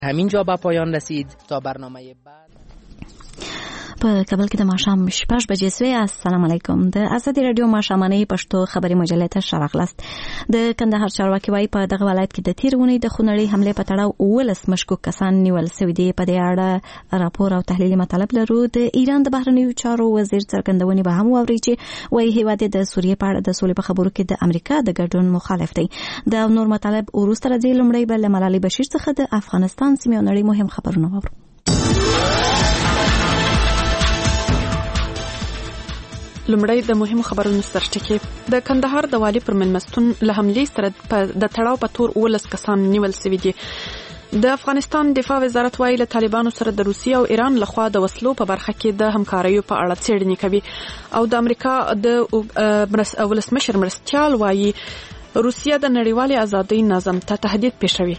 همینجا به پایان رسید. تا برنامه بعد. په کابل کې د ماښام 6 بجې سوې. السلام علیکم. د ازادي رادیو ماښامنۍ پښتو خبري مجلې ته ښه راغلاست. د کندهار چارواکي وايي په دغه ولایت کې د تیر اونۍ د خونړۍ حملې په تړاو 19 مشکوک کسان نیول شوي دي. په دې اړه راپور او تحلیلي مطالب لرو. د ایران د بهرنیو چارو وزیر څرګندونې به هم واوري چې وايي هیواد د سوریې په اړه د سولې په خبرو کې د امریکا د ګډون مخالف دی. د نور مطالب وروسته راځي. لومړی به له ملالۍ بشیر څخه د افغانستان سیمې او نړۍ مهم خبرونه واورو. لومړی د مهمو خبرونو سرټکی. د کندهار د والي پر مېلمستون له حملې سره د تړاو په تور 19 کسان نیول شوي دي. د افغانستان دفاع وزارت وايي له طالبانو سره د روسیې او ایران لخوا د وسلو په برخه کې د همکاریو په اړه څېړنې کوي. او د امریکا د ولسمشر مرستیال وايي روسیه د نړیوالې ازادۍ نظم ته تهدید پېښوي.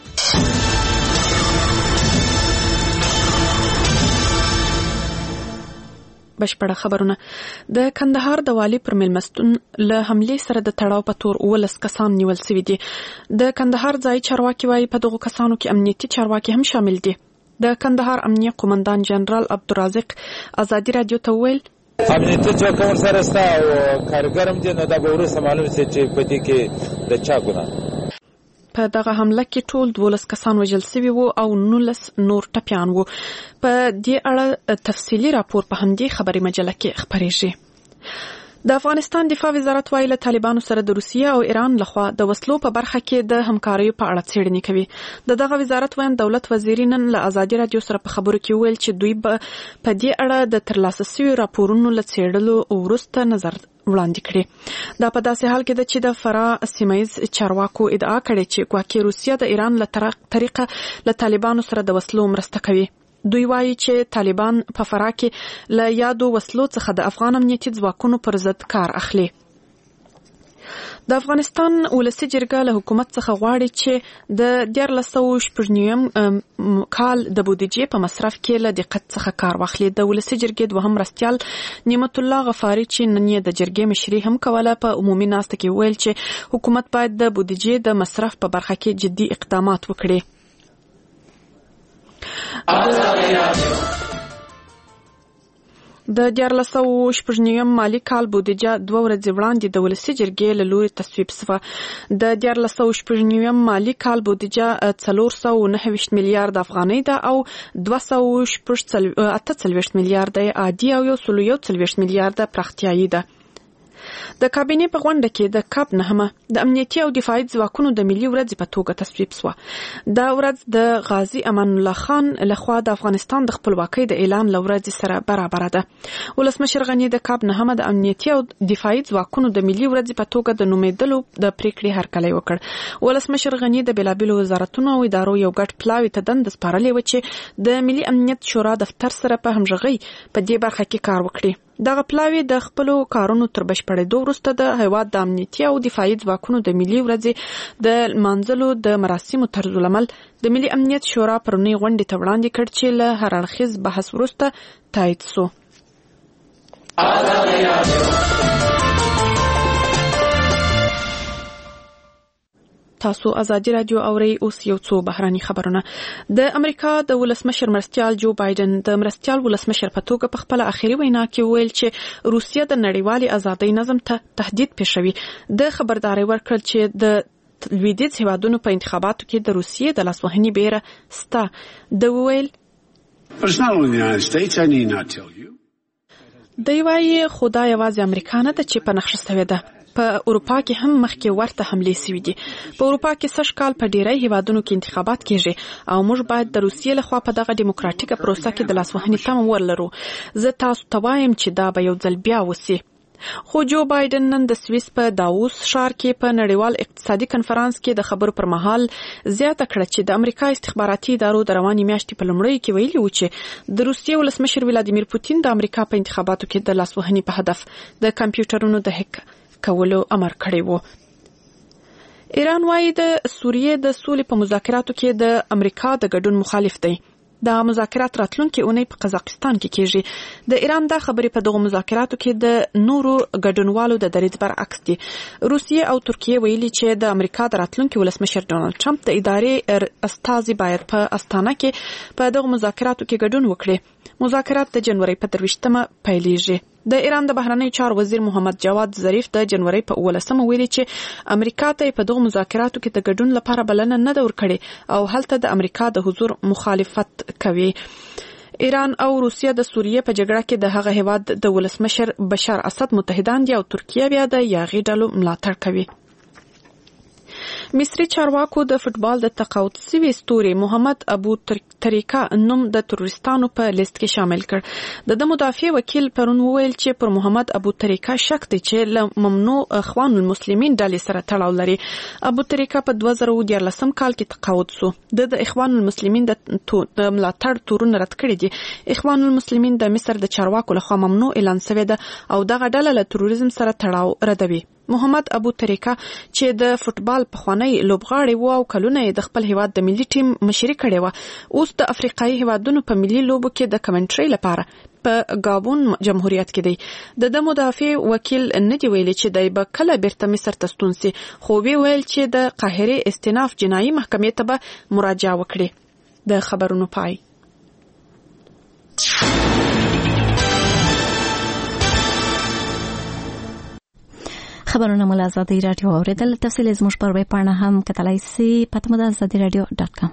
بشپړه خبرونه. د کندهار د والي پر مېلمستون له حملې سره د تړاو په تور 19 کسان نیول شوي دي. د کندهار ځای چارواکي وايي په دغو کسانو کې امنیتي چارواکي هم شامل دي. د کندهار امنیه قومندان جنرال عبدالرازق ازادي رادیو ته وویل امنیتي چوکۍ سره ستا او کارګرم دي، نو دا به وروسته معلوم شي چې په دې کې د چا ګناه. په دغه حمله کې ټول 12 کسان وژل شوي وو او 19 نور ټپیان وو. په دې اړه تفصیلي راپور په همدې خبري مجله کې خپرېږي. د افغانستان دفاع وزارت وايي له طالبانو سره د روسیې او ایران لخوا د وسلو په برخه کې د همکاریو په اړه څېړنې کوي. دغه وزارت وايي دولت وزیر نن له ازادي رادیو سره په خبرو کې ویل چې دوی په دې اړه د ترلاسه شویو راپورونو له څېړلو وروسته نظر وړاندې کړي. دا په داسې حال کې ده چې د فراه سیمایي چارواکو ادعا کړې چې ګواکې روسیه د ایران له طریقه له طالبانو سره د وسلو مرسته کوي. دوی وایي چې طالبان په فراه کې له یادو وسلو څخه د افغان امنیتي ځواکونو پر ضد کار اخلي. د افغانستان ولسي جرګه له حکومت څخه غواړي چې د 1409 کال د بودیجې په مصرف کې له دقت څخه کار واخلي. د ولسي جرګې دوهم مرستیال نعمت الله غفاري چې نن یې د جرګې مشري هم کوله په عمومي ناسته کې ویل چې حکومت باید د بودیجې د مصرف په برخه کې جدي اقدامات وکړي. د 1409 مالی کال بودیجه 2 ورځې وړاندې د ولسي جرګې له لوري تصویب شوه. د 1409 مالی کال بودیجه 429 میلیارد افغانۍ ده او 248 میلیارد عادي او 140 میلیارد پراختیایي ده. د کابینې په غونډه کې د کاب 9 د امنیتي او دفاعي ځواکونو د ملي ورځې په توګه تصویب شوه. دا ورځ د غازی امان الله خان لخوا د افغانستان د خپلواکۍ د اعلان لورځ سره برابر ده. ولسمشر غنی د کاب 9 د امنیتي او دفاعي ځواکونو د ملي ورځې په توګه د نومیدلو د پریکړې هرکلی وکړ. ولسمشر غنی د بلابل وزارتونو او ادارو یو ګډ پلاوی ته دند سپارلې و چې د ملي امنیت شورا دفتر سره په همغږۍ په دې برخه کې کار وکړي. دغه پلاوی د خپلو کارونو تر بشپړېدو وروسته د هیواد د امنیتي او دفاعي ځواکونو د ملي ورځې د لمانځلو د مراسمو طرزالعمل د ملي امنیت شورا پرونی غونډې ته وړاندې کړ چې له هر اړخیز بحث وروسته تایید شو. تاسو ازادي رادیو اورئ. اوس یو څو بهراني خبرونه. د امریکا د ولسمشر مرستیال جو بایدن د مرستیال ولسمشر په توګه په خپل اخیری وینا کې ویل چې روسیه د نړیوالې ازادۍ نظم ته تهدید پېښوي. د خبرداري ورکړل چې د لویدیځ هیوادونو په انتخاباتو کې د روسیې د لاسوهنې بیره ستا. د ویل دی وايي خدای یوازې امریکا نه ده چې په نقشه شوې ده. په اروپا کې هم مخکې ورته حملې شوې دي. په اروپا کې سږ کال په ډیری هیوادونو کې انتخابات کیږي او موږ باید د روسیې لخوا په دغه دیموکراتیکه پروسه کې د لاسوهنې تمه ولرو. زه تاسو ته وایم چې دا به یو ځل بیا وشي. خو جو بایدن نن د سویس په داووس ښار کې په نړیوال اقتصادي کنفرانس کې د خبرو پر مهال زیاته کړه چې د امریکا استخباراتي ادارو د روانې میاشتې په لومړیو کې ویلي و چې د روسیې ولسمشر ولادیمیر پوتین د امریکا په انتخاباتو کې د لاسوهنې په هدف د کمپیوټرونو د هک کولو امر کړی وو. ایران وايي د سوریې د سولې په مذاکراتو کې د امریکا د ګډون مخالف دی. د مذاکرات راتلونکي اونۍ په قزاقستان کې کیږي. د ایران دا خبرې په دغه مذاکراتو کې د نورو ګډونوالو د دریځ برعکس دي. روسیې او ترکیه ویلي چې د امریکا د راتلونکي ولسمشر ډونالد ټرمپ د ادارې استازي باید په استانه کې په دغه مذاکراتو کې ګډون وکړي. مذاکرات د جنوري په 23 پیلېږي. د ایران د بهرنی چارو وزیر محمد جواد ظریف د جنوري په 18 ویلي چې امریکا ته په دغه مذاکراتو کې د ګډون لپاره بلنه نه ده ورکړې او هلته د امریکا د حضور مخالفت کوي. ایران او روسیه د سوریې په جګړه کې د هغه هیواد د ولسمشر بشار اسد متحدان دي او ترکیه بیا د یاغي ډلو ملاتړ کوي. مصری چارواکو د فوتبال د تقاعد شوي ستوري محمد ابو تریکا نوم د تروریستانو په لیست کې شامل کړ. د مدافع وکیل پرون وویل چې پر محمد ابو تریکا شک دی چې له ممنوع اخوان المسلمین ډلې سره تړاو لري. ابو تریکا په 2014 کال کې تقاعد شو. د اخوان المسلمین د ملاتړ تورونه رد کړي دي. اخوان المسلمین د مصر د چارواکو لخوا ممنوع اعلان شوی ده او دغه ډله له تروریزم سره تړاو ردوي. محمد ابو تریکا چې د فوتبال پخوانی لوبغاړی و او کلونه د خپل هیواد د ملي ټیم مشري کړې و، اوس د افریقایي هیوادونو په ملي لوبو کې د کمنټري لپاره په گابون جمهوریت کې دی. د مدافع وکیل نه دی ویلي چې دای به کله بیرته مصر ته ستون سي، خو وی ویل چې د قاهره استئناف جنایي محکمې ته به مراجعه وکړي. د خبرونو پای. خبرونه مو له ازادي راډیو اوریدل. تفصیل زموږ پر ویب پاڼه هم کتلای شئ په @azadiradio.com.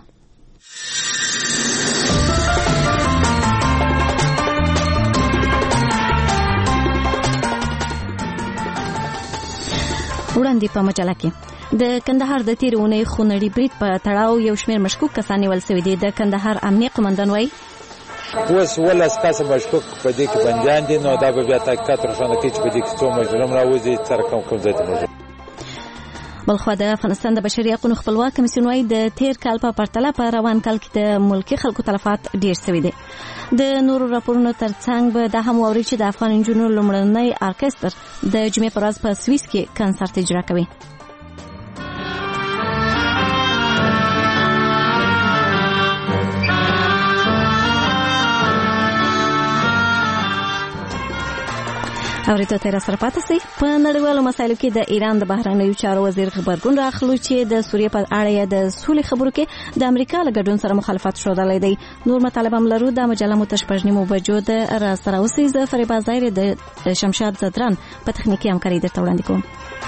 وړاندې په مجله کې د کندهار د تیرونې خونړي برید په تړاو یو شمېر مشکوک کسان نیول شوي دي. د کندهار امنیه قومندان وایي اوس ولس کسه مشکوک په دې کې بندیان دي، نو دا به بیا تحقیقات روښانه کوي چې په دې کې څو مجرم راوځي، سره کوم ځای ته مجرم. بلخوا د افغانستان د بشري حقوقو خپلواک کمیسیون وايي د تیر کال په پرتله په روان کال کې د ملکی خلکو تلفات ډیر شوي دي. د نورو راپورونو ترڅنګ به دا هم واوري چې د افغان انجونو لومړنی ارکستر د جمعې پر ورځ په سویس کې کنسرت اجرا کوي. اوریدو تر سره پاتې سي. په نړیوالو مسایلو کې د ایران د بهرنیو چارو وزیر خبرګون راخلو چې د سوریې په اړه د سولې خبرو کې د امریکا له ګډون سره مخالفت شودلای دی. نور مطالب هم لرو. د مجله متشپژنیمو بجو د راز سره اوسې ز فریبا ظاهر د شمشاد زدران په تخنیکی همکاري درته وړاندې کوم.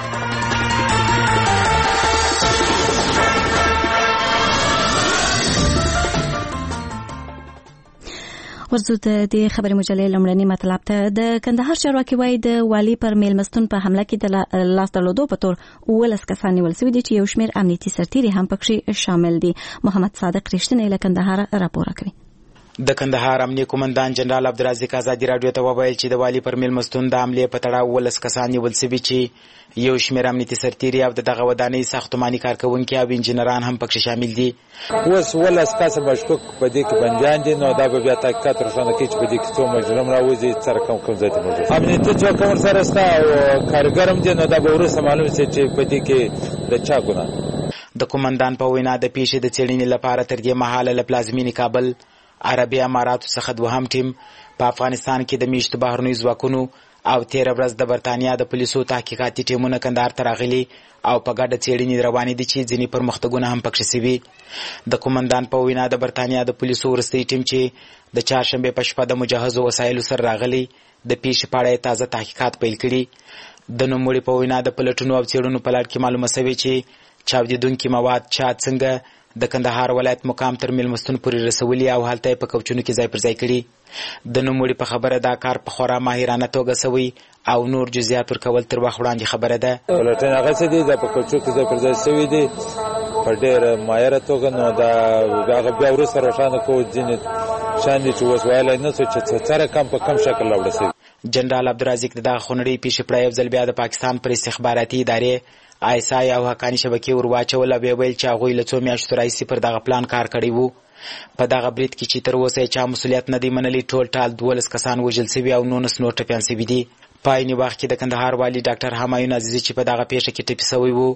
ورزو د خبري مجلې لمړنی مطلب ته د کندهار چارواکي وایي د والی پر میلمستون په حمله کې د لاس درلودو په تور 19 کسان نیول شوي دي چې یو شمېر امنیتي سرتیري هم پکې شامل دي. محمد صادق رښتینی له کندهار راپور کوي. د کندهار امنیه قومندان جنرال عبدالرزاق ازادي رادیو ته وویل چې د والی پر میلمستون د حملې په تړاو 19 کسان نیول شوي چې یو شمېر امنیتي سرتیري او دغه ودانۍ ساختماني کارکونکي او انجینران هم پکې شامل دي. اوس 19 کسه مشکوک په دې کې بندیان دي، نو دا به بیا تحقیقات روښانه کوي چې په دې کې څو مجرم راوځي، سره کوم ځای ته مجرم. امنیتي څوک سره ستا او کارګر هم دي، نو دا به وروسته معلوم شي چې په دې کې د چا ګناه. د قومندان په وینا د پیښې د څېړنې لپاره تر دې مهاله له پلازمینې کابل، عربي اماراتو څخه دوهم ټیم په افغانستان کې د میشتو بهرنیو ځواکونو او 13 ورځ د برتانیا د پولیسو تحقیقاتي ټیمونه کندهار ته راغلي او په ګډه څېړنې روانې دي چې ځینې پرمختګونه هم پکې شوي. د قومندان په وینا د برتانیا د پولیسو وروستی ټیم چې د چهارشنبې په شپه د مجهزو وسایلو سره راغلی د پیښې په اړه تازه تحقیقات پیل کړي. د نوموړي په وینا د پلټونو او څېړنو په لړ کې معلومه شوې چې چاودېدونکي مواد چا څنګه د کندهار ولایت مقام تر میلمستون پورې رسولي او هلته په کوچونو کې ځای پر ځای کړي. د نوموړي په خبره دا کار په خورا ماهرانه توګه شوی او نور جزئیات ورکول تر وخت وړاندې خبره ده. ولټن هغه څه دي په کوچو کې ځای پر ځای شوی دي په ډېر ماهره توګه، نو دا هغه بیا وروسته روښانه کوو ځینې شان دي چې اوس ویلی نه شو چې سره کم په کم شکل راوړه شوي. جنرال عبدالرزاق د دغه خونړۍ پیښې په اړه یو ځل بیا د پاکستان پر استخباراتي ادارې آیسای او حقاني شبکې ور واچول او ویل چې هغوی له څو میاشتو راهیسې پر دغه پلان کار کړی وو. په دغه برید کې چې تر اوسه چا مسؤلیت نه دی منلی، ټول ټال 12 کسان وژل شوي او 19 نور ټپیان شوي دي. په عین وخت کې د کندهار والي ډاکټر همایون عزیزي چې په دغه پیښه کې ټپي شوی وو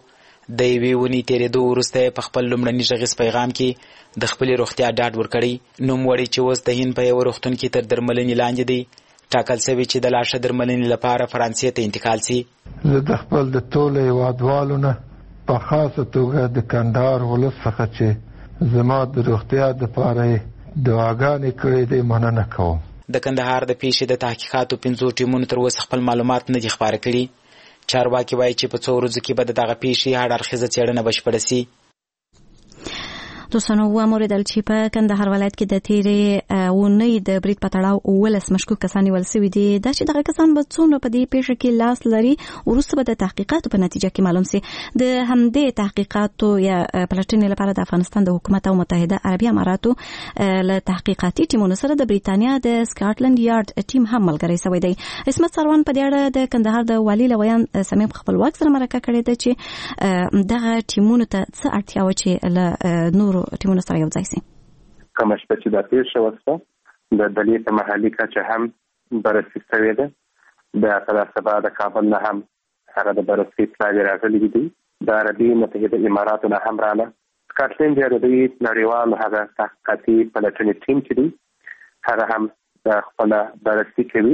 د یوې ونې تېرېدو وروسته په خپل لومړني غږیز پیغام کې د خپلې روغتیا ډاډ ورکړی. نوموړی چې اوس د هند په یوه روغتون کې تر درملنې لاندې دی ټاکل سوي چې د لا ښه درملنې لپاره فرانسې ته انتقال سي. زه د خپل د ټولو هېوادوالو نه په خاصه توګه د کندهار ولس څخه چې زما د روغتیا دپاره یې دعاګانې کړې دي مننه کوم. د کندهار د پیښې د تحقیقاتو 5 ټیمونو تر اوسه خپل معلومات نه دي خپاره کړي. چارواکي وایي چې په څو ورځو کې به د دغه پیښې هر اړخیزه څېړنه بشپړه سي. دوستانو واوریدل چې په کندهار ولایت کې د تیرې اونۍ د برید په تړاو 19 مشکوک کسان نیول سوي دي. دا چې دغه کسان به څومره په دې پیښه کې لاس لري وروسته به د تحقیقاتو په نتیجه کې معلوم سي. د همدې تحقیقاتو یا پلټنې لپاره د افغانستان د حکومت او متحده عربي اماراتو له تحقیقاتي ټیمونو سره د بریتانیا د سکاټلند یارډ ټیم هم ملګری سوی دی. عصمت سروان په دې اړه د کندهار د والي لویان سمیم خپلواک سره مرکه کړې ده چې دغه ټیمونو ته څه اړتیا و چې له نور ټیمونو سره یو ځای سي. کومه شپه چې دا پیښه وشوه د دلیل په محلي کچه هم بررسي شوې ده. د سبا سبا د کابل نه هم هغه د بررسي اطلاع راغلي دي. د عربي متحده اماراتو نه هم راغله. سکاټلند یارډ د نړیوال هغه تحقیقاتي پلټنې ټیم چې دی هغه هم د خپل بررسي کوي.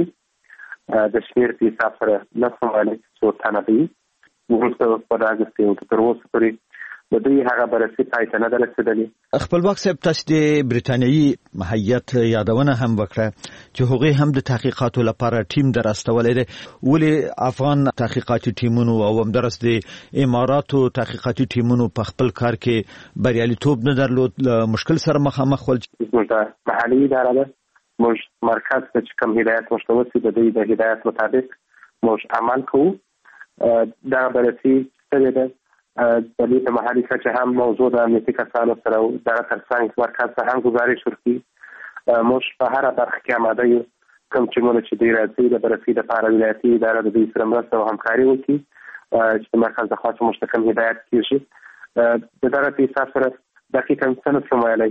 د شمېر په حساب سره نه سمالي څو تنه دي. وروسته په راغستې او تر اوسه پورې د دوی هغه بررسي پای ته نه ده رسېدلې. خپلواک صاحب تاسو د بریتانیایي هیئت یادونه هم وکړه چې هغوی هم د تحقیقاتو لپاره ټیم درستولی دی. ولې افغان تحقیقاتي ټیمونو او همدارس د اماراتو تحقیقاتي ټیمونو په خپل کار کې بریالیتوب نه درلود، مشکل سره مخامخ ول؟ زموږ د محلي اداره ده، موږ مرکز ته چې کوم هدایت موږ ته وسي د دوی د هدایت مطابق موږ عمل کوو. دا بررسي شوې ده. د دې په محلي کچه هم موضوع د امنیتي کسانو سره دغه ترڅنګ مرکز ته هم ګزارش ورکړي. موږ په هره برخه کې آماده یو کوم ټیمونه چې دوی راځي د بررسي لپاره ولایتي اداره د دوی سره مرسته او همکاري وکړي چې د مرکز لخوا چې موږ ته کوم هدایت کېږي. د دغه په حساب سره دقیقاً څه نشم ویلی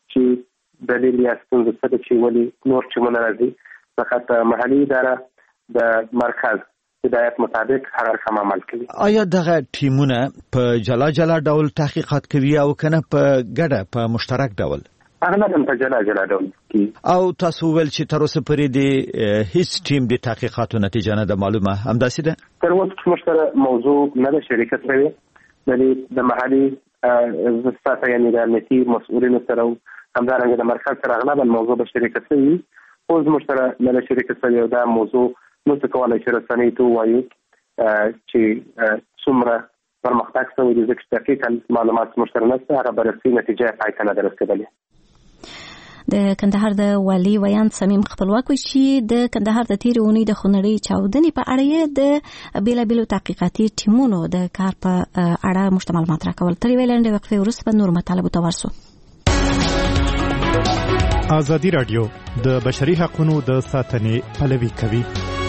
چې دلیل یا ستونزه څه ده چې ولې نور ټیمونه راځي. فقط محلي اداره د مرکز هدایت مطابق هغه کوم عمل کوي. آیا دغه ټیمونه په جلا جلا ډول تحقیقات کوي او کنه په ګډه په مشترک ډول؟ اغلبا په جلا جلا ډول کوي. او تاسو ول چې تر اوسه پورې د هیڅ ټیم د تحقیقاتو نتیجه نه ده معلومه، همداسې ده؟ تر اوسه مشترک موضوع نه ده شریکه شوې. د محلي سطح یعنی د امنیتي مسؤلینو سره همدارنګه د مرکز سره اغلبا موضوع به شریکه شوي. اوس مشترک نه ده شریکه شوې او دا موضوع نو څه کولای چې رسنۍ ته ووایي چې څومره پرمختګ شوی دی. ځکه چې دقیقاً معلومات مشترک نشته، هغه بررسي نتیجه پای ته نه ده رسېدلې. د کندهار د والي ویان سمیم خپلواک وایي چې د کندهار د تېرې اونۍ د خونړۍ چاودنې په اړه یې د بېلابېلو تحقیقاتي ټیمونو د کار په اړه موږ ته معلومات راکول. تر یوې لنډې وقفې وروسته به نور مطالبو ته ورسو. ازادي راډیو د بشري حقوقو د ساتنې پلوي کوي.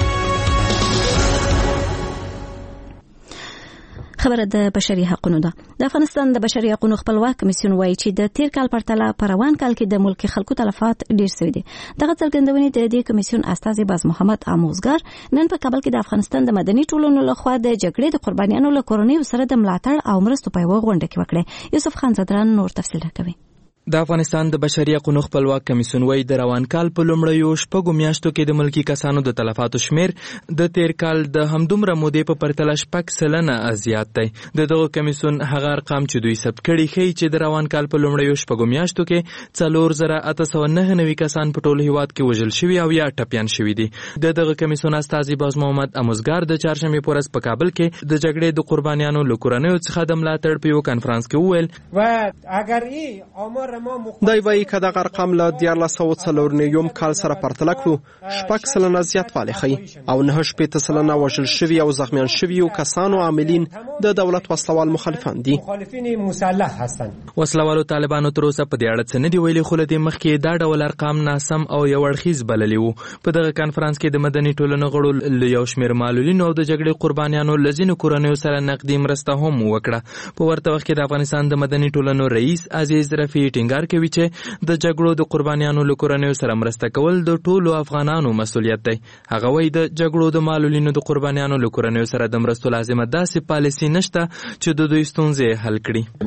خبره د بشري حقوقو ده. د افغانستان د بشري حقوقو خپلواک کمیسیون وایي چې د تیر کال پرتله په روان کال کې د ملک خلکو تلفات ډیر شوي دي. دغه څرګندونې د دې کمیسیون استازي باز محمد آموزګار نن په کابل کې د افغانستان د مدني ټولنو لخوا د جګړې د قربانیانو له کورنیو سره د ملاتړ او مرستو په یوه غونډه کې وکړه. یوسف خان زدران نور تفصیل راکوي. د افغانستان د بشري حقوقو خپلواک کمیسیون وایي د روان کال په لومړیو شپږو میاشتو کې د ملکی کسانو د تلفاتو شمیر د تیر کال د همدومره مودې په پرتله 6% زیات دی. دغه کمیسیون هغه ارقام چې دوی ثبت کړي ښیي چې د روان کال په لومړیو شپږو میاشتو کې 4899 کسان په ټول هیواد کې وژل شوي او یا ټپیان شوي دي. دغه کمیسیون استازي باز محمد آموزګار د چهارشنبې په ورځ په کابل کې د جګړې د قربانیانو له کورنیو څخه د ملاتړ په یو کانفرنس کې وویل دای وایي که دغه ارقام له 1449 کال سره پرتله کړو 6% زیاتوالی ښیي او 9% وژل شوي او زخمیان شوي کسانو عاملین د دولت وسلوال مخالفان دي. وسلوالو طالبانو تر اوسه په دې اړه څه نه دي ویلي، خو له دې مخکې دا ډول ارقام ناسم او یو اړخیز بللي وو. په دغه کانفرنس کې د مدني ټولنو غړو له یو شمېر معلولینو او د جګړې قربانیانو له ځینو کورنیو سره نقدي مرسته هم وکړه. په ورته وخت کې د افغانستان د مدني ټولنو رئیس عزیز رفیع ټینګار کوي چې د جګړو د قربانیانو له کورنیو سره مرسته کول د ټولو افغانانو مسؤلیت دی. هغه وایي د جګړو د معلولینو د قربانیانو له کورنیو سره د مرستو لازمه داسې پالیسي نشته چې د دوی ستونزې حل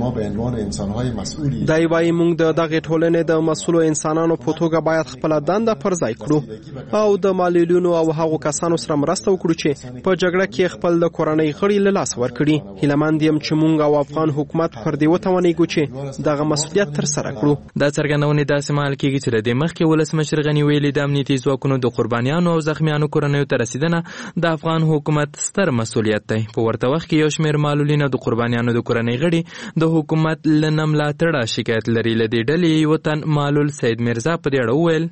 کړي. دای وايي موږ د دغه ټولنې د مسؤلو انسانانو په توګه باید خپل دنده پر ځای کړو او د معلولینو او هغو کسانو سره مرسته وکړو چې په جګړه کې خپل د کورنۍ غړي له لاسه ورکړي. هیلهمند یم چې موږ او افغان حکومت پر دې وتوانیږو چې دغه مسؤلیت ترسره کړو. دا څرګندونې داسې مهال کېږي چې د دې مخکې ولسمشر غني ویلي د امنیتي ځواکونو د قربانیانو او زخمیانو کورنیو ته رسیدنه د افغان حکومت ستر مسؤلیت دی. په ورته وخت کې یو شمېر معلولین او د قربانیانو د کورنۍ غړي د حکومت له نه ملاتړه شکایت لري. له دې ډلې یو تن معلول سید میرزا په دې اړه وویل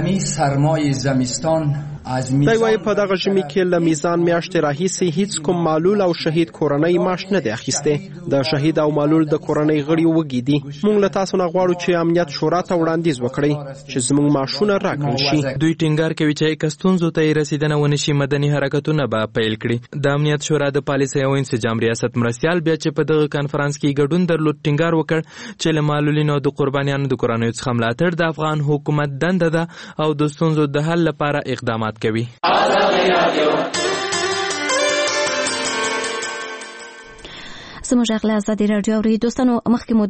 دی وايي په دغه ژمي کې له میزان میاشتې راهیسې هیڅ کوم معلول او شهید کورنۍ معاش نه دی اخیستی. د شهید او معلول د کورنۍ غړي وږي دي. موږ له تاسو نه غواړو چې امنیت شورا ته وړاندیز وکړئ چې زموږ معاشونه راکړل شي. دوی ټینګار کوي چې که ستونزو ته یې رسیدنه ونه شي مدني حرکتونه به پیل کړي. د امنیت شورا د پالیسۍ او انسجام ریاست مرستیال بیا چې په دغه کانفرنس کې ګډون درلود ټینګار وکړ چې له معلولینو او د قربانیانو د کورنیو څخه ملاتړ د افغان حکومت دنده ده او د ستونزو د حل لپاره اقدامات کوي. زموږ اغله ازادي رادیو اوري دوستانو مخکې مو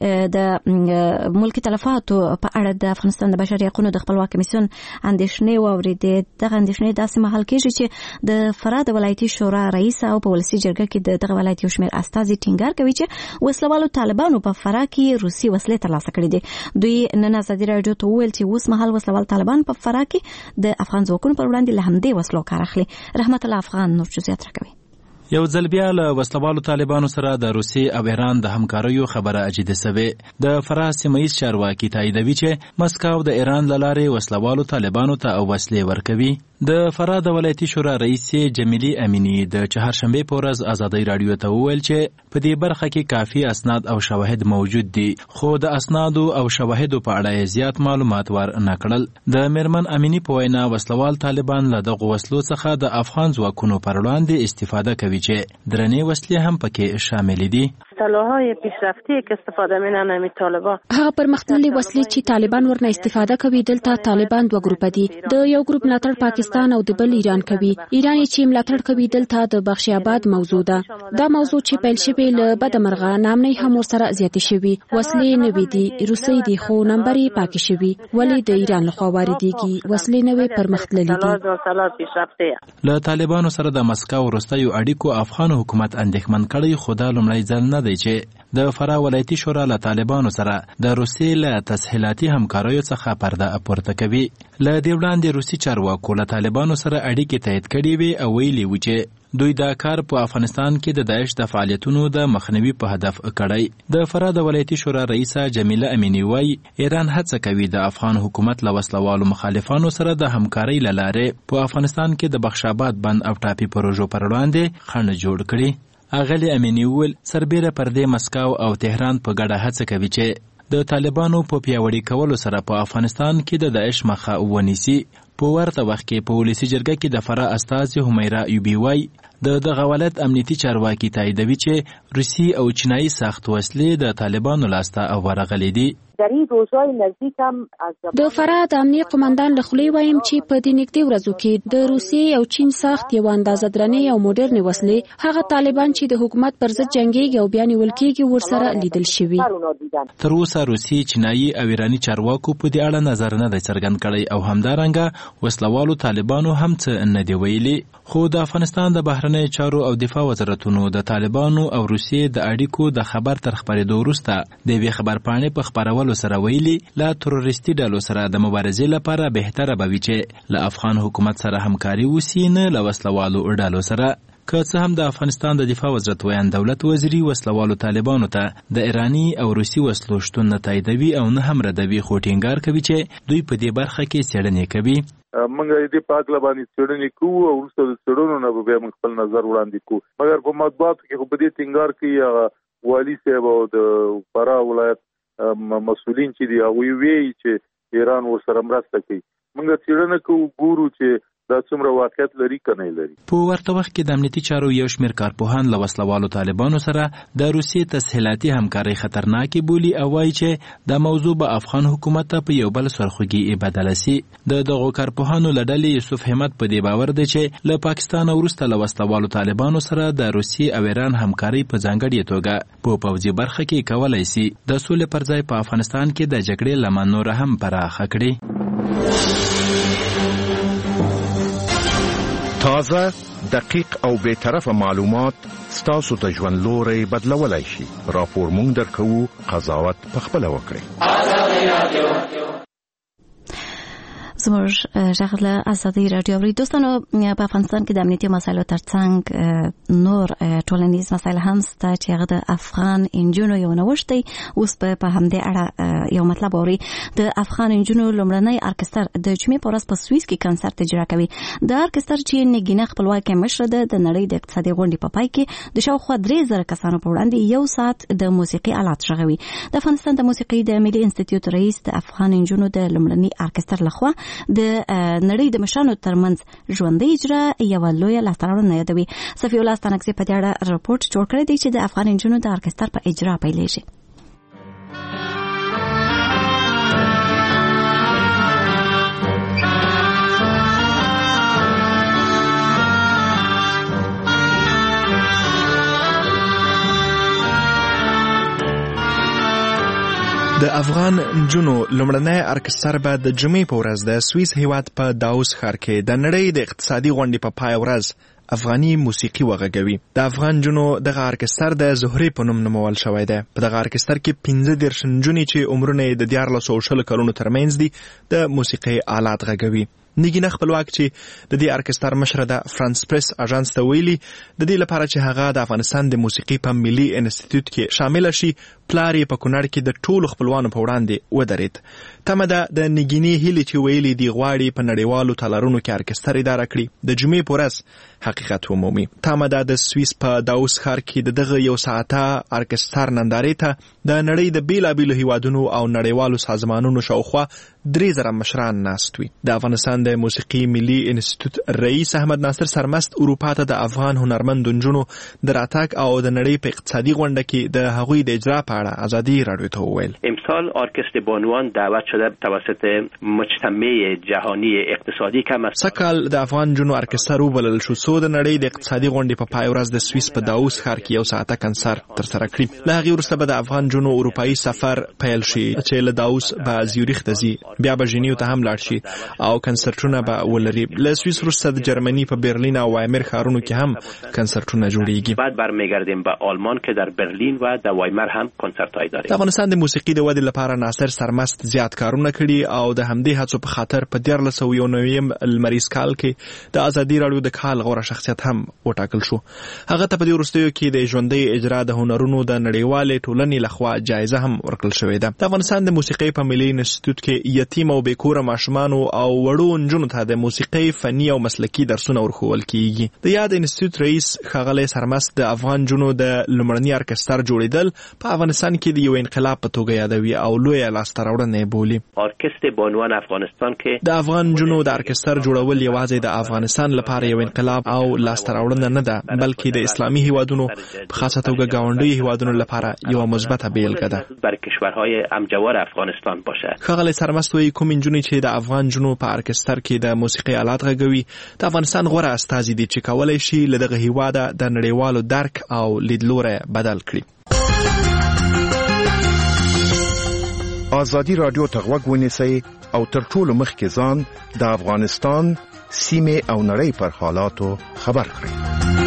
د ملکی تلفاتو په اړه د افغانستان د بشري حقوقو د خپلواک کمیسیون اندېښنې واورېدې. دغه اندېښنې داسې مهال کېږي چې د فراه د ولایتي شورا رئیس او په ولسي جرګه کې دغه ولایت یو شمېر استازي ټینګار کوي چې وسلوالو طالبانو په فراه کې روسي وسلې ترلاسه کړې دي. دوی نن ازادي رادیو ته وویل چې اوس مهال وسلوال طالبان په فراه کې د افغان ځواکونو پر وړاندې له همدې وسلو کار اخلي. رحمت الله افغان نور جزئیات راکوي. یو ځل بیا له وسلوالو طالبانو سره د روسي او ایران د همکاریو خبره اجده سوې. د فراه سیمه‌ییز چارواکي تاییدوي چې مسکو د ایران له لارې وسلوالو طالبانو ته وسلې ورکوي. د فراه د ولایتي شورا رئیس جمیلي امینی د چهارشنبه په ورځ ازادي رادیو ته وویل چې په دې برخه کې کافي اسناد او شواهد موجود دي، خو د اسنادو او شواهدو په اړه زیات معلومات ور نه کړل. د میرمن امینی په وینا وسلوال طالبان له دغه وسلو څخه د افغان ځواکونو پر وړاندې استفاده کوي چې درنې وسلې هم پکې شامل دي. سلاح‌های پیشرفته که استفاده می‌کنن همین طالبان هغه پرمختللي وسلې چې طالبان ورنه استفاده کوي. دلته طالبان دوه ګروپه دي، د یو ګروپ ملاتړ پاکستان او د بل ایران کوي. ایران چې ملاتړ کوي دلته د بخش آباد موضوع ده. دا موضوع چې پیل شوی له بدمرغه نامنۍ هم ورسره زیاتې شوی. وسلې نوې دي، روسي دي، خو نمبر یې پاک شوی. ولې د ایران لخوا واردېږي؟ وسلې نوې پرمختللي دي. له طالبانو سره د مسکو وروستیو اړیکو افغان حکومت اندېښمن کړی، خو دا لومړی ځل نه دی چې د فراه ولایتي شورا له طالبانو سره د روسیې له تسهیلاتي همکاریو څخه پرده پورته کوي. له دې وړاندې روسي چارواکو له طالبانو سره اړیکې تایید کړې وې او ویلي وو چې دوی دا کار په افغانستان کې د داعش د فعالیتونو د مخنیوي په هدف کړی. د فراه د ولایتي شورا رئیسه جمیله امینی وایي ایران هڅه کوي د افغان حکومت له وسلوالو مخالفانو سره د همکارۍ له لارې په افغانستان کې د بخشاباد بند او ټاپي پروژو پر وړاندې خنډ جوړ کړي. اغلی امینی وویل سربیره پر دې مسکو او تهران په ګډه هڅه کوي چې د طالبانو په پیاوړي کولو سره په افغانستان کې د داعش مخه ونیسي. په ورته وخت کې په ولسي جرګه کې د فراه استازي همیرا یوبي وایي د دغه ولایت امنیتي چارواکي تاییدوي چې روسي او چینایي سخت وسلې د طالبانو لاسته ورغلې دي. د فراه د امنیه قومندان له خولې وایم چې په دې نږدې ورځو کې د روسیې او چین سخت یو اندازه درنې او موډرنې وسلې هغه طالبان چې د حکومت پر ضد جنګيږي او بیا نیول کېږي ورسره لیدل شوي. تر اوسه روسي، چینایي او ایراني چارواکو په دې اړه نظر نه دی څرګند کړی او همدارنګه وسلوالو طالبانو هم څه نه دی ویلي. خو د افغانستان د بهرنیو چارو او دفاع وزارتونو د طالبانو او روسیې د اړیکو د خبر تر خپرېدو وروسته د یوې خبرپاڼې په خپرولو سره ویلي له تروریستي ډلو سره د مبارزې لپاره بهتره به وي چې له افغان حکومت سره همکاري وسي، نه له وسلوالو ډلو سره. که څه هم د افغانستان د دفاع وزارت ویان دولت وزیري وسلوالو طالبانو ته د ایرانی او روسي وسلو شتون نه تاییدوي او نه هم ردوي، خو ټینګار کوي چې دوی په دې برخه کې څېړنې کوي. موږ دې په اړه باندې څېړنې کوو او وروسته د څېړنو نه به موږ خپل نظر وړاندې کوو. مګر په مطبوعاتو کې خو په دې ټینګار کوي والي صاحب او د فراه ولایت مسؤلین چې دی هغه وی چې ایران ورسره مرسته کوي. موږ څېړنه کوو، ګورو چې دا څومره واقعیت لري کنه لري. په ورته وخت کې د امنیتي چارو یو شمېر کارپوهان له وسلوالو طالبانو سره د روسیې تسهیلاتي همکارۍ خطرناکې بولي او وایي چې دا موضوع به افغان حکومت ته په یو بل سرخوږي بدله سي. د دغو کارپوهانو له ډلې یوسف همت په دې باور دی چې له پاکستان وروسته له وسلوالو طالبانو سره د روسیې او ایران همکارۍ په ځانګړې توګه په پوځي برخه کې کولی سي د سولې پر ځای په افغانستان کې د جګړې لمن نور هم پراخه کړي. تازه، دقیق او بی‌طرفه معلومات ستاسو د ژوند لوري بدلولای شي. راپور مونږ درکوو، قضاوت پخپله وکړئ. زموږ ژغ له ازادي راډیو اوري. دوستانو، په افغانستان کې د امنیتي مسایلو ترڅنګ نور ټولنیز مسایل هم شته چې هغه د افغان انجونو یو نوښت دی. اوس په همدې اړه یو مطلب اوري. د افغان انجونو لومړنی ارکستر د جمعې په ورځ په سویس کې کنسرت اجرا کوي. د ارکستر چې نګینه خپلواکي مشر ده د نړۍ د اقتصادي غونډې په پای کې د شاوخوا 3000 کسانو په وړاندې یو ساعت د موسیقي آلات غږوي. د افغانستان د موسیقي د ملي انسټیټیوټ رئیس د افغان انجونو د لومړنی ارکستر لخوا د نړۍ د مشرانو ترمنځ ژوندۍ اجرا یوه لویه لاسته راوړنه یادوي. صفي الله ستانکزی په دې اړه راپورټ جوړ کړی دی چې د افغان انجونو د ارکستر په اجرا پیلېږي. د افغان نجونو لومړنی ارکستر به د جمعې په ورځ د سویس هیواد په داوس ښار کې د نړۍ د اقتصادي غونډې په پای ورځ افغاني موسیقي وغږوي. د افغان نجونو دغه ارکستر د زهرې په نوم نومول شوی دی. په دغه ارکستر کې 15 نجونې چې عمرونه یې د 1420 کلونو ترمنځ دي د موسیقي آلات غږوي. نګینه خپلواک چې د دې ارکستر مشره د فرانس پریس اژانس ته ویلي د دې لپاره چې هغه د افغانستان د موسیقي په ملي انسټیټیوټ کې شامل شي، پلار یې په کونړ کې د ټولو خپلوانو په وړاندې ودرېد. تمه ده د نګینې هیلې چې ویلي دی غواړي په نړیوالو تالارونو کې ارکستر اداره کړي د جمعې په ورځ حقیقت ومومي. تمه ده د سویس په داوس ښار کې دغه یو ساعته ارکستر نندارې ته د نړۍ د بیلابیلو هیوادونو او نړیوالو سازمانونو شاوخوا 3000 مشران ناست وي. د افغانستان د موسیقي ملي انسټیټیوټ رئیس احمد ناصر سرمست اروپا ته د افغان هنرمندو نجونو د راتګ او د نړۍ په اقتصادي غونډه کې د هغوی د اجرا په اړه ازادي راډیو ته وویل. امسال ارکستر بانوان دعوت شده توسط مجتمع جهانی اقتصادی که سکهال د افغان نجونو ارکستر وبلل شو څو د نړۍ د اقتصادي غونډې په پای ورځ د سویس په داوس ښار کې یو ساعته کنسرت ترسره کړي. له هغې وروسته به د افغان نجونو اروپایي سفر پیل شي چې له داوس به زیوریخ ته ځي، بیا به ژینیو ته هم لاړ شي او کنسرتونه به ولري. له سویس وروسته د جرمني په برلین او وایمر ښارونو کې هم کنسرتونه جوړیږي. بعد برمیگردیم به آلمان که در برلین و در وایمر هم کنسرت‌های داریم. د افغانستان د موسیقي د ودې لپاره ناصر سرمست زیات کارونه کړي او د همدې هڅو په خاطر په 1491 لمریز کال کې د ازادي راډیو د کال غوره شخصیت هم وټاکل شو. هغه ته په دې وروستیو کې د ژوندۍ اجرا د هنرونو د نړیوالې ټولنې لخوا جایزه هم ورکړل شوې ده. د افغانستان د موسیقي په ملي انسټیټیوټ کې یتیم او بیکوره ماشومان او وړو نجونو ته د موسیقي فني او مسلکي درسونه ورکول کیږي. د یاد انسټیټیوټ رئیس ښاغلی سرمست د افغان نجونو د لومړني ارکستر جوړیدل په افغانستان کې د یو انقلاب په توګه یادوي او لویه لاسته راوړنه بولي. ارکستر بانوان افغانستان کې د افغان نجونو د ارکستر جوړول یوازې د افغانستان لپاره یو انقلاب او لاسته راوړنه نه ده، بلکې د اسلامي هیوادونو په خاصه توګه ګاونډي هیوادونو لپاره یو مثبته بیلګه ده. برای کشورهای همجوار افغانستان باشه. ښاغلی سرمست وایي کوم نجونې چې د افغان نجونو په ارکستر کې د موسیقي آلات غږوي د افغانستان غوره استازي دي چې کولی شي له دغه هیواده د نړیوالو درک او لیدلوری بدل کړي. ازادي راډیو ته غوږ ونیسئ او تر ټولو مخکې ځان د افغانستان سیمې او نړۍ پر حالاتو خبر کړئ.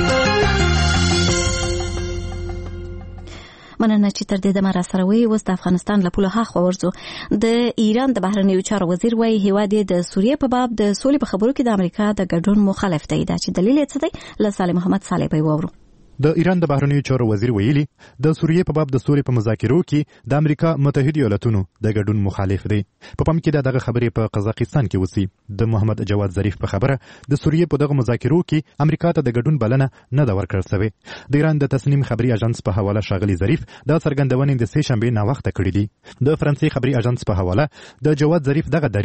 مننه چې تر دې دمه راسره وئ. اوس د افغانستان له پوله هاخوا ورځو. د ایران د بهرنیو چارو وزیر وایي هیواد یې د سوریې په باب د سولې په خبرو کې د امریکا د ګډون مخالف دی. دا چې دلیل یې څه دی؟ له صالح محمد صالح به وورو. د ایران د بهرنیو چارو وزیر ویلي د سوریې په باب د سولې په مذاکرو کې د امریکا متحده ایالاتونو د ګډون مخالف دی. په پام کې دغه خبرې په قزاقستان کې وسی. د محمد جواد ظریف په خبره د سوریې په دغه مذاکرو کې امریکا ته د ګډون بلنه نه ده ورکړل شوې. د ایران د تسنیم خبري اژانس په حواله ښاغلي ظریف دا څرګندونې د سه شنبه نا وخت کړې دي. د فرانسې خبري اژانس په حواله د جواد ظریف دغه دریز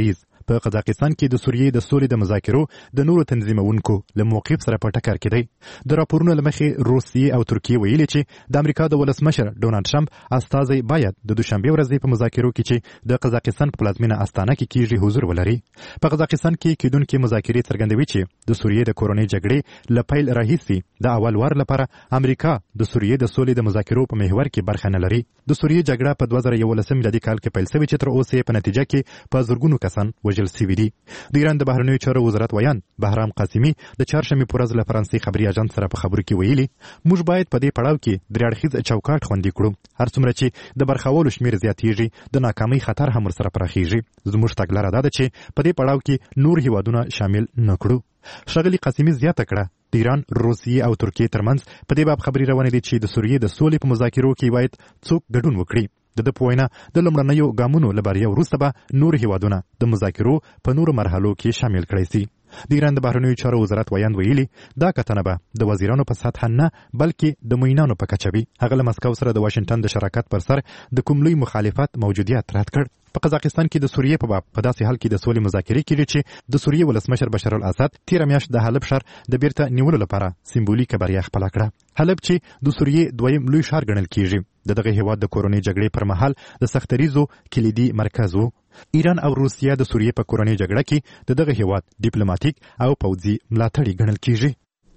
په قزاقستان کې د سوریې د سولې د مذاکرو د نورو تنظیمونکو له موقف سره په ټکر کې دی. د راپورونو له مخې روسیې او ترکیې ویلي چې د امریکا د ولسمشر ډونالډ ټرمپ استازی باید د دوشنبه ورځې په مذاکرو کې چې د قزاقستان په پلازمینه استانه کې کیږي حضور ولري. په قزاقستان کې کیدونکو مذاکرې څرګندوي چې د سوریې د کورنۍ جګړې له پیل راهیسې د اول وار لپاره امریکا د سوریې د سولې د مذاکرو په محور کې برخه نه لري. د سوریې جګړه په 2011 میلادي کال کې پیل شوې چې تر اوسه په نتیجه کې په زرګونو کسان وژل شوي دي. د ایران د بهرنیو چارو وزارت ویان بهرام قاسمي د چهارشنبې په ورځ له فرانسې خبري اژانس سره په خبرو کې ویلي موږ باید په دې پړاو کې درې اړخیز چوکاټ خوندي کړو. هر څومره چې د برخاولو شمیر زیاتېږي د ناکامۍ خطر هم ورسره پراخیږي. زموږ تګلاره دا ده چې په دې پړاو کې نور هیوادونه شامل نه کړو. ښاغلي قاسمي زیاته کړه د ایران، روسیې او ترکیې ترمنځ په دې باب خبرې روانې دي چې د سوریې د سولې په مذاکرو کې باید څوک ګډون وکړي. د په وینا د لومړنیو ګامونو له بریا وروسته به نور هیوادونه د مذاکرو په نورو مرحلو کې شامل کړي شي. د ایران د بهرنیو چارو وزارت ویان ویلي دا کتنه به د وزیرانو په سطح نه بلکې د معینانو په کچه وي. هغه له مسکو سره د واشنگټن د شراکت پر سر د کوم لوی مخالفت موجودیت رد کړ. په قزاقستان کې د سوریې په باب په داسې حال کې د سولې مذاکرې کیږي چې د سوریې ولسمشر بشار الاسد تیر میاشت د حلب ښار د بیرته نیولو لپاره سمبولیکه بریا خپل کړه. حلب چې د سوریې دویم لوی ښار ګڼل کیږي د دغه هیواد د کورنۍ جګړې پر مهال د سختریزو کلیدي مرکز و. ایران او روسیه د سوریې په کورنۍ جګړه کې د دغه هیواد ډیپلوماټیک او پوځي ملاتړي ګڼل کیږي.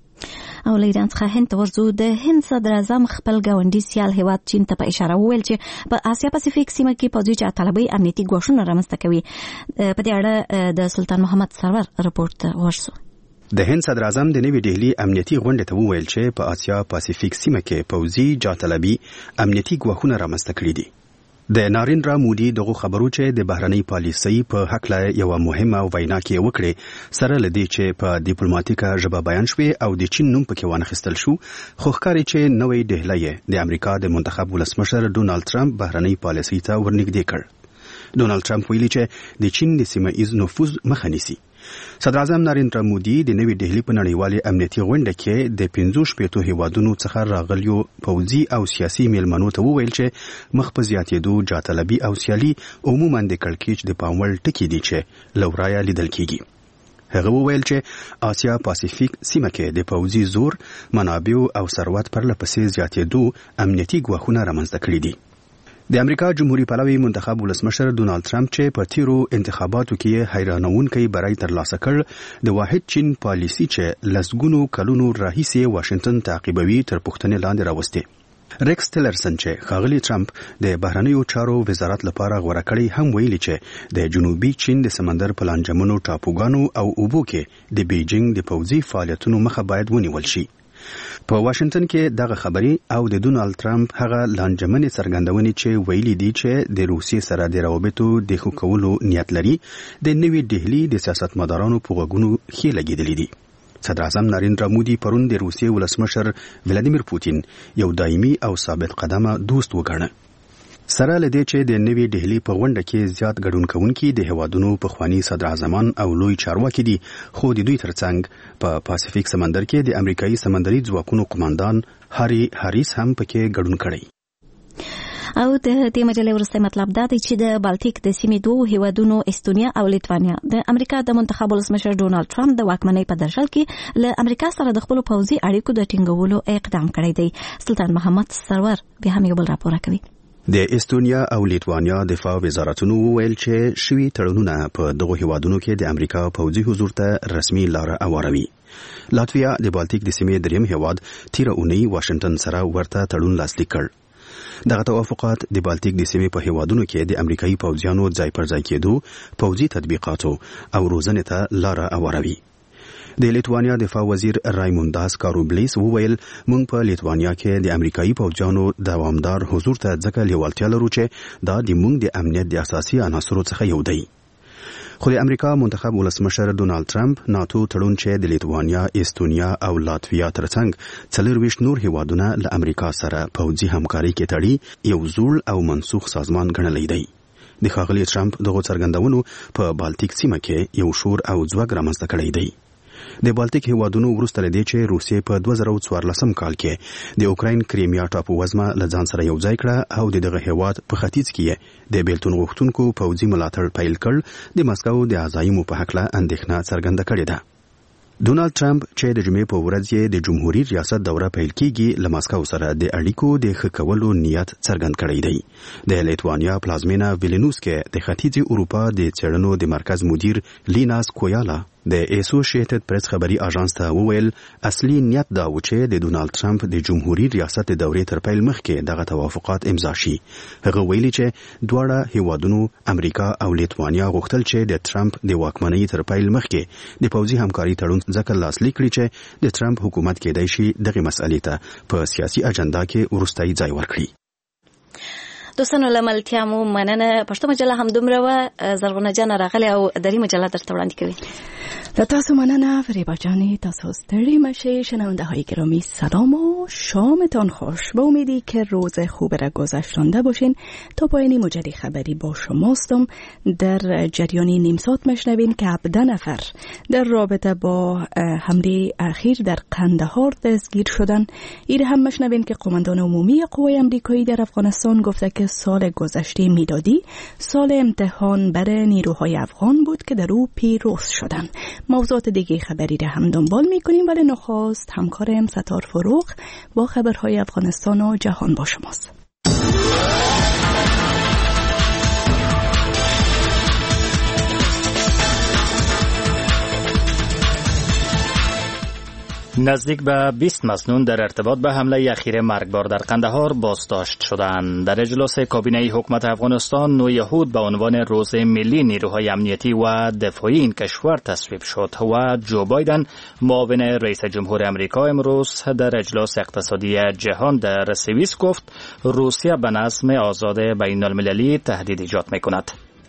او له ایران څخه هند ته ورځو. د هند صدر اعظم خپل ګاونډي سیال هیواد چین ته په اشاره وویل چې په آسیا پاسفیک سیمه کې پوځي چارطلبي امنیتي ګواښونه رامنځته کوي. په دې اړه د سلطان محمد سرور رپورت ورسو. د هند صدر اعظم د نوې ډهلي امنیتي غونډې ته وویل چې په آسیا پاسفیک سیمه کې پوځي چارطلبي امنیتي ګواښونه رامنځته کړي دي. د ناریندرا مودي دغه خبرو چې د بهرنۍ پالیسۍ په حق لا یو مهمه وینا کې وکړي سره لدی چې په ډیپلوماټیکه ژبه بیان شوې او د چین نوم پکې وانخستل شو، خو ښکاري چې نوې ډهلي د امریکا د منتخب ولسمشر ډونالډ ټرمپ بهرنۍ پالیسۍ ته ورنږدې کړ. ډونالډ ټرمپ ویلي چې د چین د سیمه ایز نفوذ مخه نیسي. صدر اعظم ناریندرا مودي د نوې ډهلي په نړیوالې امنیتي غونډه کې د 15 هیوادونو څخه راغلیو پوځي او سیاسي میلمنو ته وویل چې مخ په زیاتېدو جاطلبي او سیالي عموما د کړکېچ د پام وړ ټکي دي چې لورایه لیدل کیږي. هغه وویل چې آسیا پاسفیک سیمه کې د پوځي زور، منابع او ثروت پر لپسې زیاتېدو امنیتي ګواښونه رامنځته کړي دي. د امریکا جمهوریت پلوي منتخب ولسمشر ډونالډ ټرمپ چې په تیرو انتخاباتو کې حیرانونکي برای ترلاسه کړ د واحد چین پالیسي چې لسګونو کلونو راهیسې واشنگټن تعقیبوي تر پوښتنې لاندې راوستي. ریکس ټیلرسن چې ښاغلي ټرمپ د بهرنیو چارو وزارت لپاره غوړه کړی هم ویلي چې د جنوبي چین د سمندر په لانجمنو ټاپوګانو او اوبو کې د بیجینګ د پوځي فعالیتونو مخه باید ونیول شي. په واشنگټن کې دغه خبرې او د ډونالډ ټرمپ هغه لانجمنې څرګندونې چې ویلي دي چې د روسیې سره د روابطو د ښه کولو نیت لري د نوې ډهلي د سیاستمدارانو په غوږونو ښې لګېدلې دي. صدر اعظم ناریندرا مودي پرون د روسیې ولسمشر ولادیمیر پوتین یو دایمي او ثابت قدمه دوست وګڼه. سره لدې چې د نوې ډهلي په غونډه کې زیات ګډون کوونکي د هیوادونو پخوانی صدر اعظمان او لوی چارواکي دي، خو د دوی ترڅنګ په پاسفیک سمندر کې د امریکایي سمندري ځواکونو قوماندان هاري هاریس هم پکې ګډون کړی. او د دې مجلې وروستی مطلب دا دی چې د بالټیک د سیمې دوه هیوادونو استونیا او لیتوانیا د امریکا د منتخب ولسمشر ډونالډ ټرمپ د واکمنۍ په درشل کې له امریکا سره د خپل پوځي اړیکو د ټینګولو اقدام کړی دی. سلطان محمد سرور بیا هم یو بل راپور کوي. د استونیا او لیتوانیا دفاع وزارتونو وویل چې شوي تړونونه په دغه هیوادونو کې د امریکا پوځي حضور ته رسمي لار هواروي. لاتویا د بالټیک د سیمې دریم هیواد تیر اونۍ واشنگټن سره ورته تړون لاسلیک کړ. دغه توافقات د بالټیک د سیمې په هیوادونو کې د امریکایي پوځیانو ځای پر ځای کېدو، پوځي تطبیقاتو او روزنې ته لار هواروي. د لیتوانیا دفاع وزیر رایمونداس کاروبلیس وویل موږ په لیتوانیا کې د امریکایي پوځیانو دوامدار حضور ته ځکه لیوالتیا لرو چې دا د موږ د امنیت د اساسي عناصرو څخه یو دی. خو د امریکا منتخب ولسمشر ډونالډ ټرمپ ناتو تړون چې د لیتوانیا، استونیا او لاتویا ترڅنګ 24 نور هیوادونه له امریکا سره پوځي همکاري کې تړي یو زوړ او منسوخ سازمان ګڼلی دی. د ښاغلي ټرمپ دغه څرګندونو په بالټیک سیمه کې یو شور او ځواک رامنځته کړی دی. د بالټیک هیوادونو وروسته لدې چې روسیې په 2014 کال کې د اوکراین کریمیا ټاپو وزمه له ځان سره یو ځای کړه او دغه هیواد په ختیځ کې د بیلتون غوښتونکو پوځي ملاتړ پیل کړ د مسکو د عزایمو په حق له اندېښنه څرګنده کړې ده. ډونالد ټرمپ چې د جمعې په ورځ یې د جمهوریت ریاست دوره پیل کیږي له مسکو سره د اړیکو د ښه کولو نیت څرګند کړی دی. د لیتوانیا پلازمینه ویلنوس کې د ختیځې اروپا د څېړنو د مرکز مدیر لیناس کویالا د اسوسییټډ پریس خبري اژانس ته وویل اصلي نیت دا و چې د ډونالد ټرمپ د جمهوریت ریاست د دورې تر پیل مخکې دغه توافقات امضا شي. هغه ویلي چې دواړه هیوادونو امریکا او لیتوانیا غوښتل چې د ټرمپ د واکمنۍ تر پیل مخکې د پوځي همکاري تړون ځکه لاسلیک کړي چې د ټرمپ حکومت کېدای شي دغه مسئلې ته په سیاسي اجنډا کې وروستۍ ځای ورکړي. دوستانو لملتیا مو مننه. پښتو مجله هم دومره و زرغونه جان راغلی او دری مجله درته وړاندې کوي. تاسو مننه فریبا جانی. تاسو ستړي مشی. شنونده های گرامی سلام و شامتان خوش. با امیدی که روز خوب را گذشتانده باشین. تا پایانی مجری خبری با شماستم. در جریانی نیم ساعت مشنوین که 17 نفر در رابطه با حمله اخیر در قندهار دستگیر شدن. این هم مشنوین که قماندان عمومی قوای امریکایی در افغانستان گفته که سال گذشته میلادی سال امتحان برای نیروهای افغان بود که در او پیروز شدند. موضوعات دیگه خبری را هم دنبال میکنیم ولی نخست همکارم ستار فروغ با خبرهای افغانستان و جهان با شماست. نزدیک به 20 مسنون در ارتباط به حمله اخیر مرگبار در قندهار بازداشت شدند. در اجلاس کابینه حکومت افغانستان 9 یهود به عنوان روز ملی نیروهای امنیتی و دفاعی این کشور تصویب شد و جو بایدن معاون رئیس جمهور امریکا امروز در اجلاس اقتصادی جهان در سوئیس گفت روسیه به نظم آزاد بین المللی تهدید ایجاد می‌کند.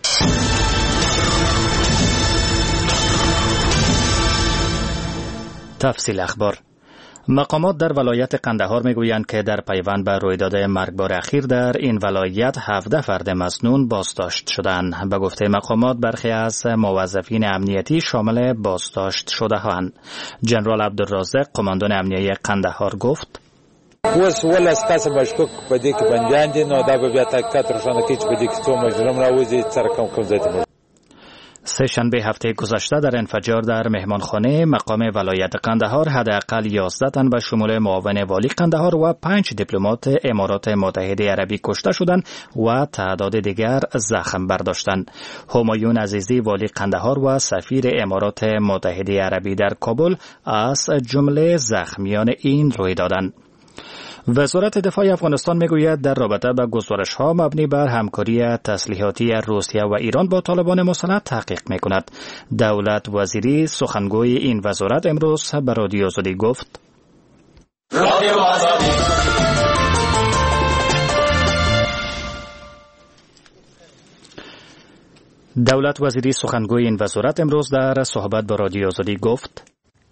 تفصیل اخبار. مقامات در ولایت قندهار میگویند که در پیوند به رویداد مرگبار اخیر در این ولایت 17 فرد مسنون بازداشت شدند. به گفته مقامات برخی از موظفین امنیتی شامل بازداشت شده هستند. جنرال عبدالرازق قماندان امنیتی قندهار گفت اوس ولس کس مشکوک په دې کې بندیان دي نو دا به بیا تحقیقات روښانه کوي چې په دې کې څو مجرم راوځي سره کوم ځای ته. سه شنبه هفته گذشته در انفجار در مهمانخانه مقام ولایت قندهار حداقل 11 تن به شمول معاون والی قندهار و 5 دیپلمات امارات متحده عربی کشته شدند و تعداد دیگر زخم برداشتند. همایون عزیزی والی قندهار و سفیر امارات متحده عربی در کابل از جمله زخمیان این رویدادند. وزارت دفاع افغانستان میگوید در رابطه با گزارش‌ها مبنی بر همکاری تسلیحاتی روسیه و ایران با طالبان مسلح تحقیق میکند. دولت وزیری سخنگوی این وزارت امروز به رادیو آزادی گفت دولت وزیری سخنگوی این وزارت امروز در صحبت با رادیو آزادی گفت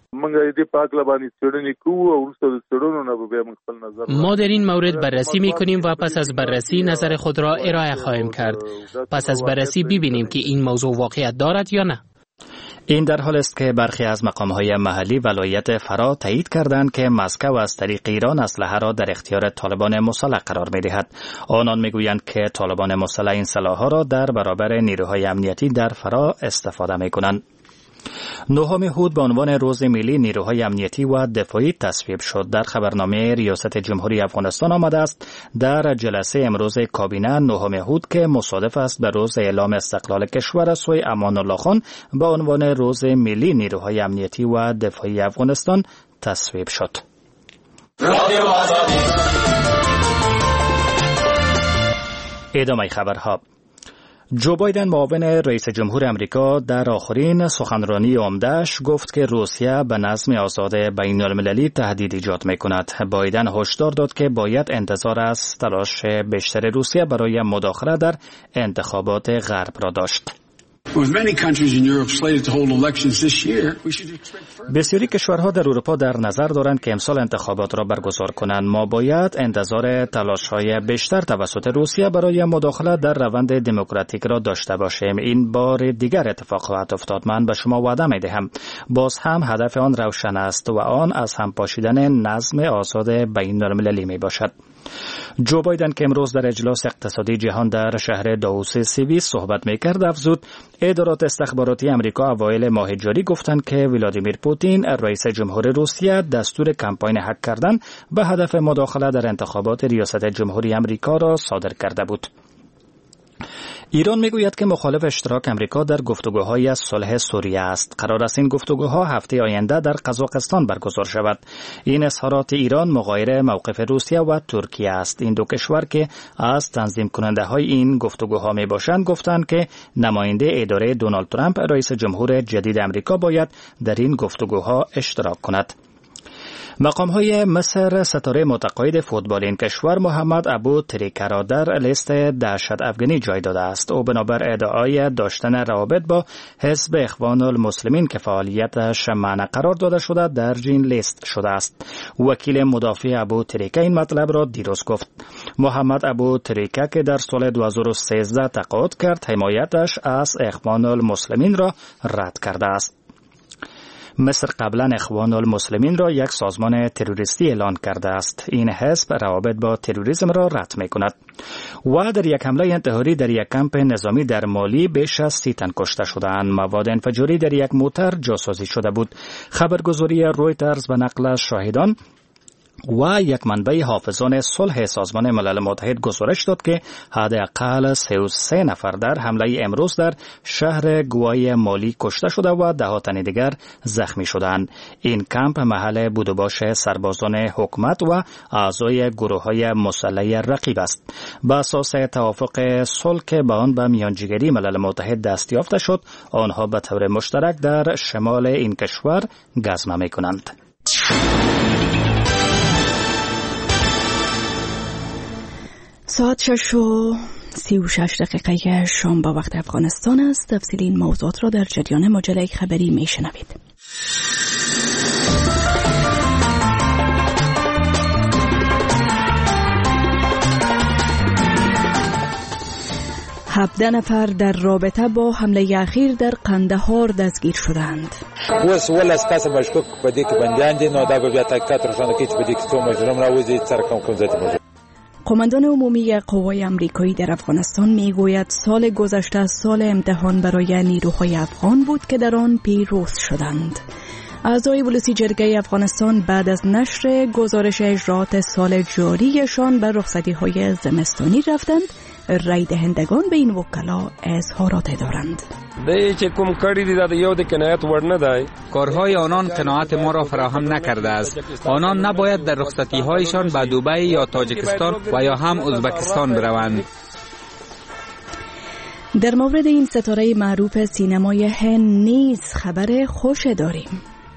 ما در این مورد بررسی می‌کنیم و پس از بررسی نظر خود را ارائه خواهیم کرد. پس از بررسی ببینیم که این موضوع واقعیت دارد یا نه. این در حال است که برخی از مقام‌های محلی ولایت فرا تایید کردند که مسکو از طریق ایران اسلحه را در اختیار طالبان مسلح قرار می‌دهد. آنان می‌گویند که طالبان مسلح این سلاح‌ها را در برابر نیروهای امنیتی در فرا استفاده می‌کنند. 9 هود به عنوان روز ملی نیروهای امنیتی و دفاعی تصویب شد. در خبرنامه ریاست جمهوری افغانستان آمده است در جلسه امروز کابینه 9 هود که مصادف است به روز اعلام استقلال کشور از سوی امان الله خان به عنوان روز ملی نیروهای امنیتی و دفاعی افغانستان تصویب شد. ادامه خبرها. جو بایدن معاون رئیس جمهور امریکا در آخرین سخنرانی عمده‌اش گفت که روسیه به نظم آزاد بین المللی تهدید ایجاد می‌کند. بایدن هشدار داد که باید انتظار از تلاش بیشتر روسیه برای مداخله در انتخابات غرب را داشت. بسیاری کشورها در اروپا در نظر دارند که امسال انتخابات را برگزار کنند. ما باید انتظار تلاش‌های بیشتر توسط روسیه برای مداخله در روند دموکراتیک را داشته باشیم. این بار دیگر اتفاق خواهد افتاد. من به شما وعده می‌دهم باز هم هدف آن روشن است و آن از هم پاشیدن نظم آزاد بین‌المللی میباشد. جو بایدن که امروز در اجلاس اقتصادی جهان در شهر داووس سوئیس صحبت میکرد افزود ادارات استخباراتی امریکا اوایل ماه جاری گفتند که ولادیمیر پوتین رئیس جمهور روسیه دستور کمپاین هک کردن به هدف مداخله در انتخابات ریاست جمهوری امریکا را صادر کرده بود. ایران میگوید که مخالف اشتراک امریکا در گفتگوهای صلح سوریه است. قرار است این گفتگوها هفته آینده در قزاقستان برگزار شود. این اظهارات ایران مغایر موقف روسیه و ترکیه است. این دو کشور که از تنظیم کننده های این گفتگوها می باشند گفتند که نماینده اداره دونالد ترامپ رئیس جمهور جدید امریکا باید در این گفتگوها اشتراک کند. مقام‌های مصر ستاره متقاعد فوتبال این کشور محمد ابو تریکه را در لیست دهشت افغانی جای داده است. او بنابر ادعای داشتن روابط با حزب اخوان المسلمین که فعالیتش منع قرار داده شده در این لیست شده است. وکیل مدافع ابو تریکه این مطلب را دیروز گفت. محمد ابو تریکه که در سال 2013 تقاعد کرد حمایتش از اخوان المسلمین را رد کرده است. مصر قبلا اخوان المسلمین را یک سازمان تروریستی اعلان کرده است. این حزب روابط با تروریسم را رد می کند. و در یک حمله انتحاری در یک کمپ نظامی در مالی بیش از 30 تن کشته شدند. مواد انفجاری در یک موتر جاسازی شده بود. خبرگزاری رویترز به نقل شاهدان و یک منبع حافظان صلح سازمان ملل متحد گزارش داد که حداقل 33 نفر در حمله امروز در شهر گوای مالی کشته شده و 10 تن دیگر زخمی شدند. این کمپ محل بود و باش سربازان حکومت و اعضای گروه‌های مسلح رقیب است. بر اساس توافق صلح که به آن به میانجیگری ملل متحد دست یافته شد، آنها به طور مشترک در شمال این کشور گزمه می‌کنند. ساعت 6:36 شام با وقت افغانستان است. تفصیل این موضوعات را در جریان مجله خبری می شنوید. هفده نفر در رابطه با حمله اخیر در قندهار دستگیر شدند. اوس ولس کس مشکوک په دې کې بندیان دي نو دا به بیا تحقیقات روښانه کوي چې په دې کې څو مجرم راوځي سره کوم ځای ته. قماندان عمومی قوای امریکایی در افغانستان میگوید سال گذشته سال امتحان برای نیروهای افغان بود که در آن پیروز شدند. اعضای ولسی جرگه افغانستان بعد از نشر گزارش اجرات سال جاریشان به رخصتی‌های زمستانی رفتند. رای دهندگان به این وکلا اظهارات دارند. دی چې کوم کړي دي دا یو د قناعت وړ نه دی. کارهای آنان قناعت ما را فراهم نکرده است. آنان نباید در رخصتی‌هایشان به دبی یا تاجیکستان و یا هم ازبکستان بروند. در مورد این ستاره معروف سینمای هند نیز خبر خوش داریم.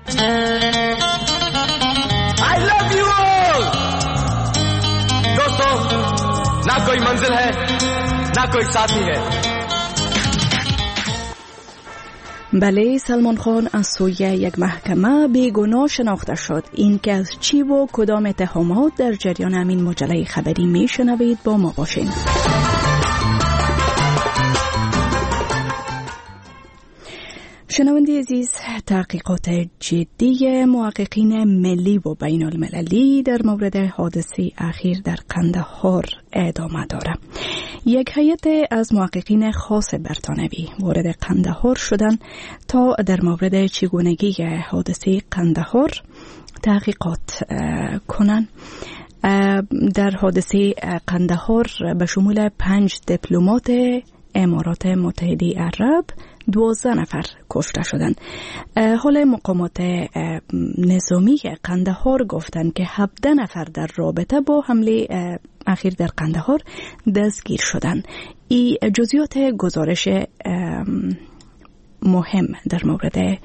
I love you all. دوستو ना कोई मंजिल है ना कोई साथी है. بله، سلمان خان از سوی یک محکمه بیگناه شناخته شد. این که از چی و کدام اتهامات در جریان همین مجله خبری میشنوید، با ما باشین. شنونده عزیز، تحقیقات جدی محققین ملی و بین المللی در مورد حادثه اخیر در قندهار ادامه دارد. یک هیئت از محققین خاص برتانوی وارد قندهار شدند تا در مورد چگونگی حادثه قندهار تحقیقات کنند. در حادثه قندهار به شمول 5 دیپلمات امارات متحده عرب 12 نفر کشته شدند. حال مقامات نظامی قندهار گفتند که 17 نفر در رابطه با حمله اخیر در قندهار دستگیر شدند. این جزئیات گزارش مهم در مورد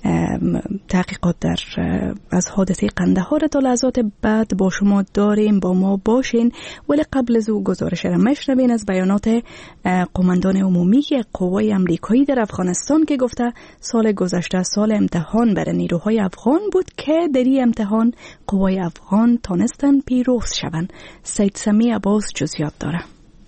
تحقیقات از حادثه قندهار تا لحظات بعد با شما داریم، با ما باشین. ولی قبل از او گزارش را مشنوین از بیانات قماندان عمومی قوای امریکایی در افغانستان که گفته سال گذشته سال امتحان برای نیروهای افغان بود که در این امتحان قوای افغان تانستن پیروز شوند. سید سمی عباس جزئیات داره.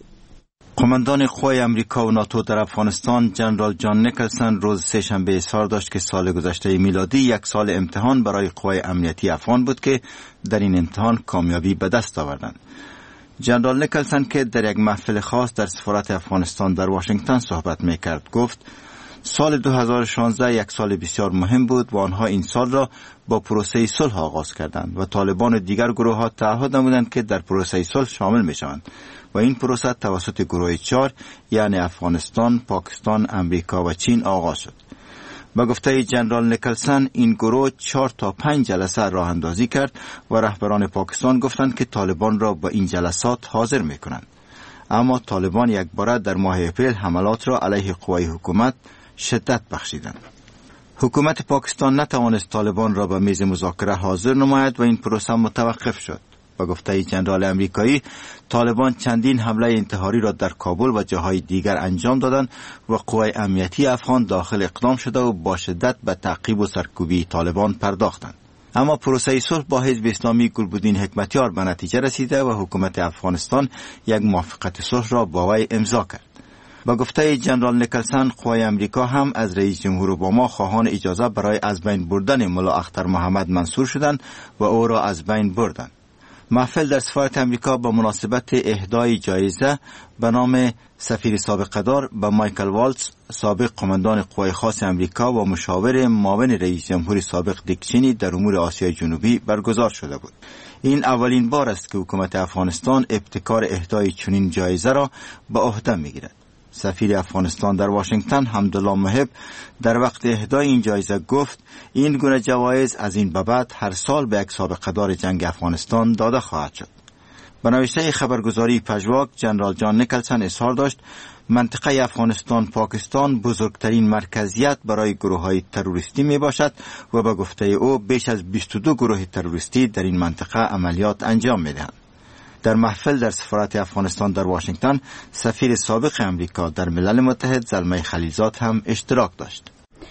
قماندان قوای امریکا و ناتو در افغانستان جنرال جان نیکلسن روز سه‌شنبه اظهار داشت که سال گذشته میلادی یک سال امتحان برای قوای امنیتی افغان بود که در این امتحان کامیابی به دست آوردند. جنرال نیکلسن که در یک محفل خاص در سفارت افغانستان در واشنگتن صحبت میکرد گفت سال 2016 یک سال بسیار مهم بود و آنها این سال را با پروسه صلح آغاز کردند و طالبان و دیگر گروه‌ها تعهد نمودند که در پروسه صلح شامل می‌شوند و این پروسه توسط گروه 4 یعنی افغانستان، پاکستان، امریکا و چین آغاز شد. با گفته جنرال نیکلسن این گروه 4 تا 5 جلسه راه اندازی کرد و رهبران پاکستان گفتند که طالبان را به این جلسات حاضر می‌کنند. اما طالبان یک بار در ماه اپریل حملات را علیه قوای حکومت شدت بخشیدند. حکومت پاکستان نتوانست طالبان را به میز مذاکره حاضر نماید و این پروسه متوقف شد. با گفته جنرال امریکایی طالبان چندین حمله انتحاری را در کابل و جاهای دیگر انجام دادند و قوای امنیتی افغان داخل اقدام شده و با شدت به تعقیب و سرکوبی طالبان پرداختند. اما پروسه صلح با حزب اسلامی گلبدین حکمتیار به نتیجه رسیده و حکومت افغانستان یک موافقت صلح را با وی امضا کرد. با گفته جنرال نیکلسن قوای امریکا هم از رئیس جمهور اوباما خواهان اجازه برای از بین بردن ملا اختر محمد منصور شدند و او را از بین بردند. محفل در سفارت امریکا با مناسبت اهدای جایزه به نام سفیر سابق دار به مایکل والتز سابق قماندان قوای خاص امریکا و مشاور معاون رئیس جمهور سابق دیک چینی در امور آسیای جنوبی برگزار شده بود. این اولین بار است که حکومت افغانستان ابتکار اهدای چنین جایزه را به عهده میگیرد. سفیر افغانستان در واشنگتن حمدالله محب در وقت اهدای این جایزه گفت این گونه جوایز از این به بعد هر سال به یک سابقه دار جنگ افغانستان داده خواهد شد. به نوشته خبرگزاری پژواک جنرال جان نیکلسن اظهار داشت منطقه افغانستان پاکستان بزرگترین مرکزیت برای گروه‌های تروریستی می باشد و به گفته او بیش از 22 گروه تروریستی در این منطقه عملیات انجام می دهند. در محفل در سفارت افغانستان در واشنگتن سفیر سابق امریکا در ملل متحد زلمه خلیلزاد هم اشتراک داشت.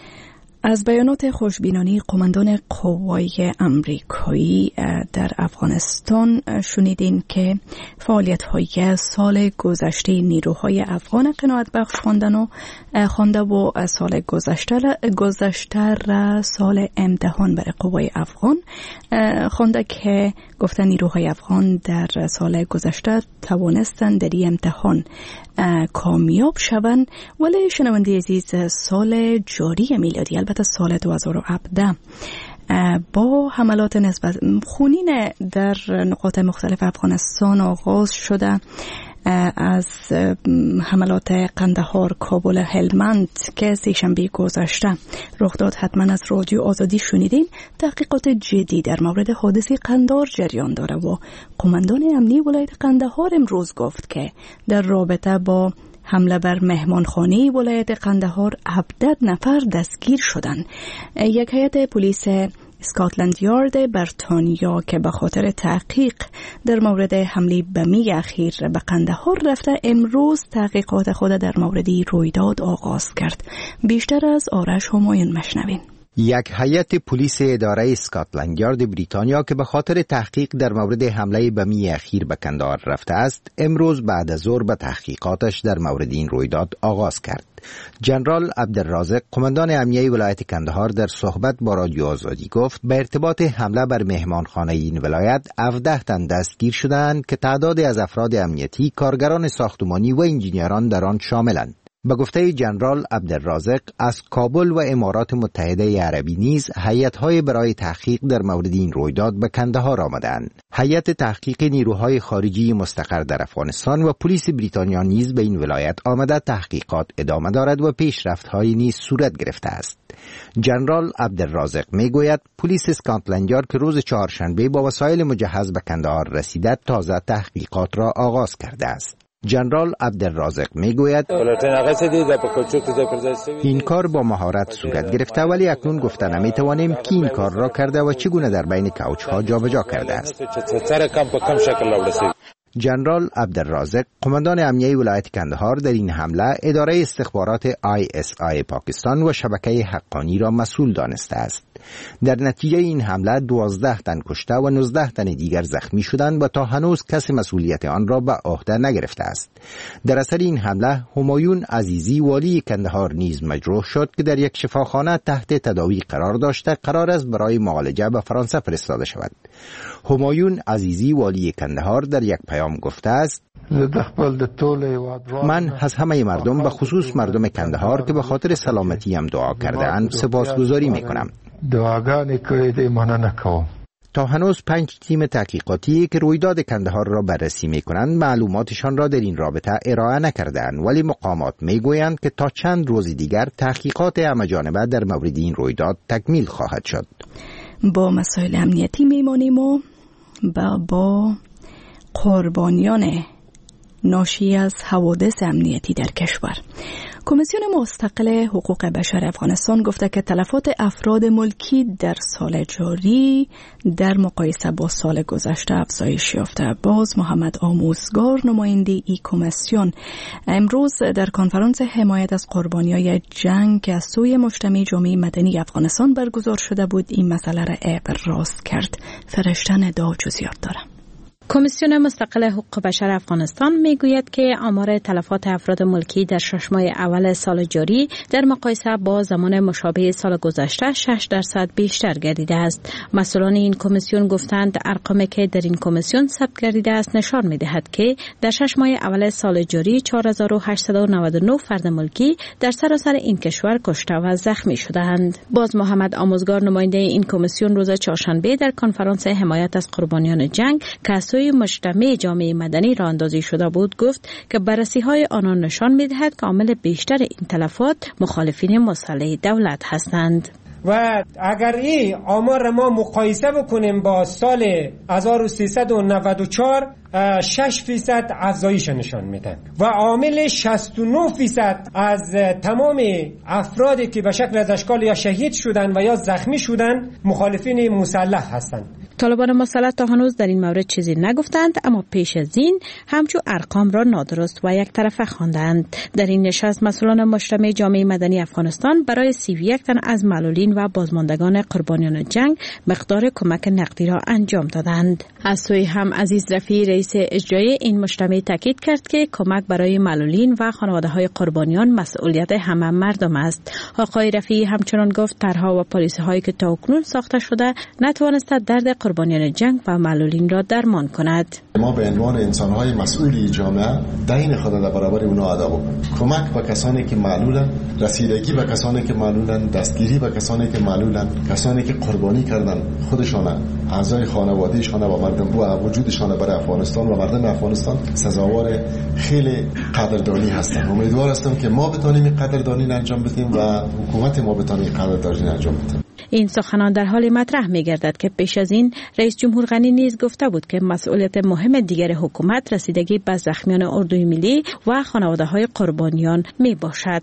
از بیانات خوشبینانه قماندان قوای امریکایی در افغانستان شنیدین که فعالیت‌های سال گذشته نیروهای افغان قناعت بخش خوانده و سال گذشته را سال امتحان برای قوای افغان خوانده که گفتن نیروهای افغان در سال گذشته توانستند در این امتحان کامیاب شوند. ولی شنونده عزیز سال جاری میلادی البته سال 2017 با حملات نسبت خونین در نقاط مختلف افغانستان آغاز شده. از حملات قندهار، کابل، هلمند که سه‌شنبه گذشته رخ داد حتما از رادیو آزادی شنیدین. تحقیقات جدی در مورد حادثه قندهار جریان داره و قماندان امنی ولایت قندهار امروز گفت که در رابطه با حمله بر مهمانخانه ولایت قندهار 17 نفر دستگیر شدند. یک هیئت پلیس اسکاتلند یارد بریتانیا که به خاطر تحقیق در مورد حمله بمی اخیر به قندهار رفته امروز تحقیقات خود در مورد رویداد آغاز کرد. بیشتر از آرش همایون مشنوین. یک هیئت پلیس اداره اسکاتلند یارد بریتانیا که به خاطر تحقیق در مورد حمله بمی اخیر به قندهار رفته است امروز بعد از ظهر به تحقیقاتش در مورد این رویداد آغاز کرد. جنرال عبدالرازق قماندان امنیتی ولایت قندهار در صحبت با رادیو آزادی گفت به ارتباط حمله بر مهمانخانه این ولایت 17 تن دستگیر شدند که تعدادی از افراد امنیتی، کارگران ساختمانی و انجینیران در آن شاملند. به گفته جنرال عبدالرازق از کابل و امارات متحده عربی نیز هیئت‌های برای تحقیق در مورد این رویداد به قندهار آمدند. هیئت تحقیق نیروهای خارجی مستقر در افغانستان و پلیس بریتانیا نیز به این ولایت آمده تحقیقات ادامه دارد و پیشرفت‌هایی نیز صورت گرفته است. جنرال عبدالرازق میگوید پلیس اسکاتلند یارد که روز چهارشنبه با وسایل مجهز به قندهار رسیده تازه تحقیقات را آغاز کرده است. جنرال عبدالرازق میگوید این کار با مهارت صورت گرفته، ولی اکنون گفته نمیتوانیم که این کار را کرده و چگونه در بین کوچ ها جابجا کرده است. جنرال عبدالرازق قماندان امنیه ولایت کندهار در این حمله اداره استخبارات ISI پاکستان و شبکه حقانی را مسئول دانسته است. در نتیجه این حمله 12 تن کشته و 19 تن دیگر زخمی شدند و تا هنوز کسی مسئولیت آن را به عهده نگرفته است. در اثر این حمله همایون عزیزی والی کندهار نیز مجروح شد که در یک شفاخانه تحت تداوی قرار داشته قرار است برای معالجه به فرانسه فرستاده شود. همایون عزیزی والی کندهار در یک پیام گفته است: من از همه مردم به خصوص مردم کندهار که به خاطر سلامتیم دعا کرده اند سپاسگزاری میکنم. تا هنوز 5 تیم تحقیقاتی که رویداد کندهار را بررسی میکنند معلوماتشان را در این رابطه ارائه نکردند، ولی مقامات میگویند که تا چند روز دیگر تحقیقات همه‌جانبه در مورد این رویداد تکمیل خواهد شد. با مسائل امنیتی میمانیم و با قربانیان ناشی از حوادث امنیتی در کشور. کمیسیون مستقل حقوق بشر افغانستان گفته که تلفات افراد ملکی در سال جاری در مقایسه با سال گذشته افزایش یافته. باز محمد آموزگار نماینده ای کمیسیون امروز در کنفرانس حمایت از قربانیان جنگ که از سوی مجتمع جامعه مدنی افغانستان برگزار شده بود این مسئله را ابراز کرد. فرشتن دا جزئیات داره. کمیسیون مستقل حقوق بشر افغانستان میگوید که آمار تلفات افراد ملکی در 6 ماه اول سال جاری در مقایسه با زمان مشابه سال گذشته 6% بیشتر گردیده است. مسئولان این کمیسیون گفتند ارقامی که در این کمیسیون ثبت گردیده است نشان میدهد که در 6 ماه اول سال جاری 4899 فرد ملکی در سراسر این کشور کشته و زخمی شدند. باز محمد آموزگار نماینده این کمیسیون روز چهارشنبه در کنفرانس حمایت از قربانیان جنگ که مجتمع جامعه مدنی را اندازی شده بود گفت که بررسی‌های آنان نشان می‌دهد که عامل بیشتر این تلفات مخالفین مسلح دولت هستند. و اگر این آمار ما مقایسه بکنیم با سال 1394 6% افزایش نشان میده و عامل 69% از تمام افرادی که به شکل از اشکال یا شهید شدن و یا زخمی شدن مخالفین مسلح هستند. طالبان مسلح تا هنوز در این مورد چیزی نگفتند، اما پیش از این همچون ارقام را نادرست و یک طرفه خواندند. در این نشست مسئولان مجتمع جامعه مدنی افغانستان برای 31 تن از معلولین و بازماندگان قربانیان جنگ مقدار کمک نقدی را انجام دادند. از سوی هم عزیز رفیعی رئیس اجرایی این مجتمع تاکید کرد که کمک برای معلولین و خانواده‌های قربانیان مسئولیت همه مردم است. آقای رفیعی همچنان گفت طرح‌ها و پالیسی‌هایی که تاکنون ساخته شده نتوانسته درد قربانیان جنگ و معلولین را درمان کند. ما به عنوان انسان‌های مسئولی جامعه دین خود در برابر اونا ادا بکنیم. کمک به کسانی که معلولن، رسیدگی به کسانی که معلولن، دستگیری به کسانی که معلولن، کسانی که قربانی کردن خودشان، اعضای خانواده‌شان و مردم و وجودشان برای افغانستان و مردم افغانستان سزاوار خیلی قدردانی هستند. امیدوار هستم که ما بتونیم قدردانی انجام بدیم و حکومت ما بتونه قدردانی انجام بده. این سخنان در حال مطرح می‌گردد که پیش از این رئیس جمهور غنی نیز گفته بود که مسئولیت مهم دیگر حکومت رسیدگی به زخمیان اردوی ملی و خانواده‌های قربانیان میباشد.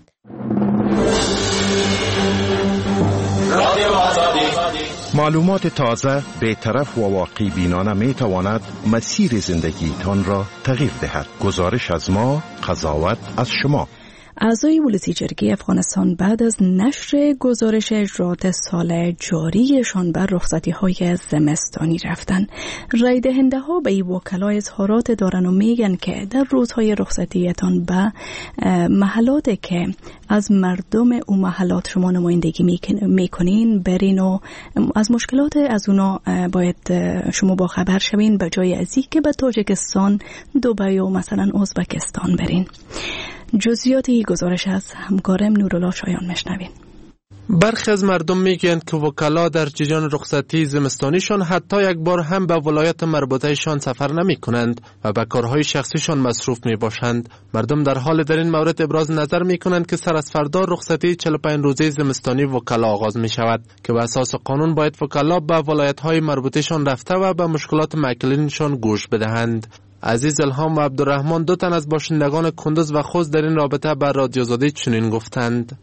معلومات تازه، بی‌طرف و واقعی بینانه می تواند مسیر زندگیتان را تغییر دهد. گزارش از ما، قضاوت از شما. اعضای ولسی جرگه افغانستان بعد از نشر گزارش اجرات سال جاریشان بر رخصتی‌های زمستانی رفتن. رای دهنده ها به این وکلا اظهارات دارن و میگن که در روزهای رخصتیتان به محلات که از مردم او محلات شما نمایندگی میکنین برین و از مشکلات از اونا باید شما با خبر شوین به جای از این که به تاجیکستان، دبی و مثلا ازبکستان برین. جزئیاتی گزارش از همکارم نورالله شایان مشنوین. برخی از مردم میگن که وکلا در جریان رخصتی زمستانیشان حتی یک بار هم به ولایت مربوطهشان سفر نمی کنند و به کارهای شخصیشان مصروف می باشند. مردم در حال در این مورد ابراز نظر می کنند که سر از فردا رخصتی 45 روزه زمستانی وکلا آغاز می شود که به اساس قانون باید وکلا به ولایت های مربوطهشان رفته و به مشکلات معکلینشان گوش بدهند. عزیز الهام و عبدالرحمن 2 تن از باشندگان کندوز و خوست در این رابطه بر رادیو آزادی چنین گفتند: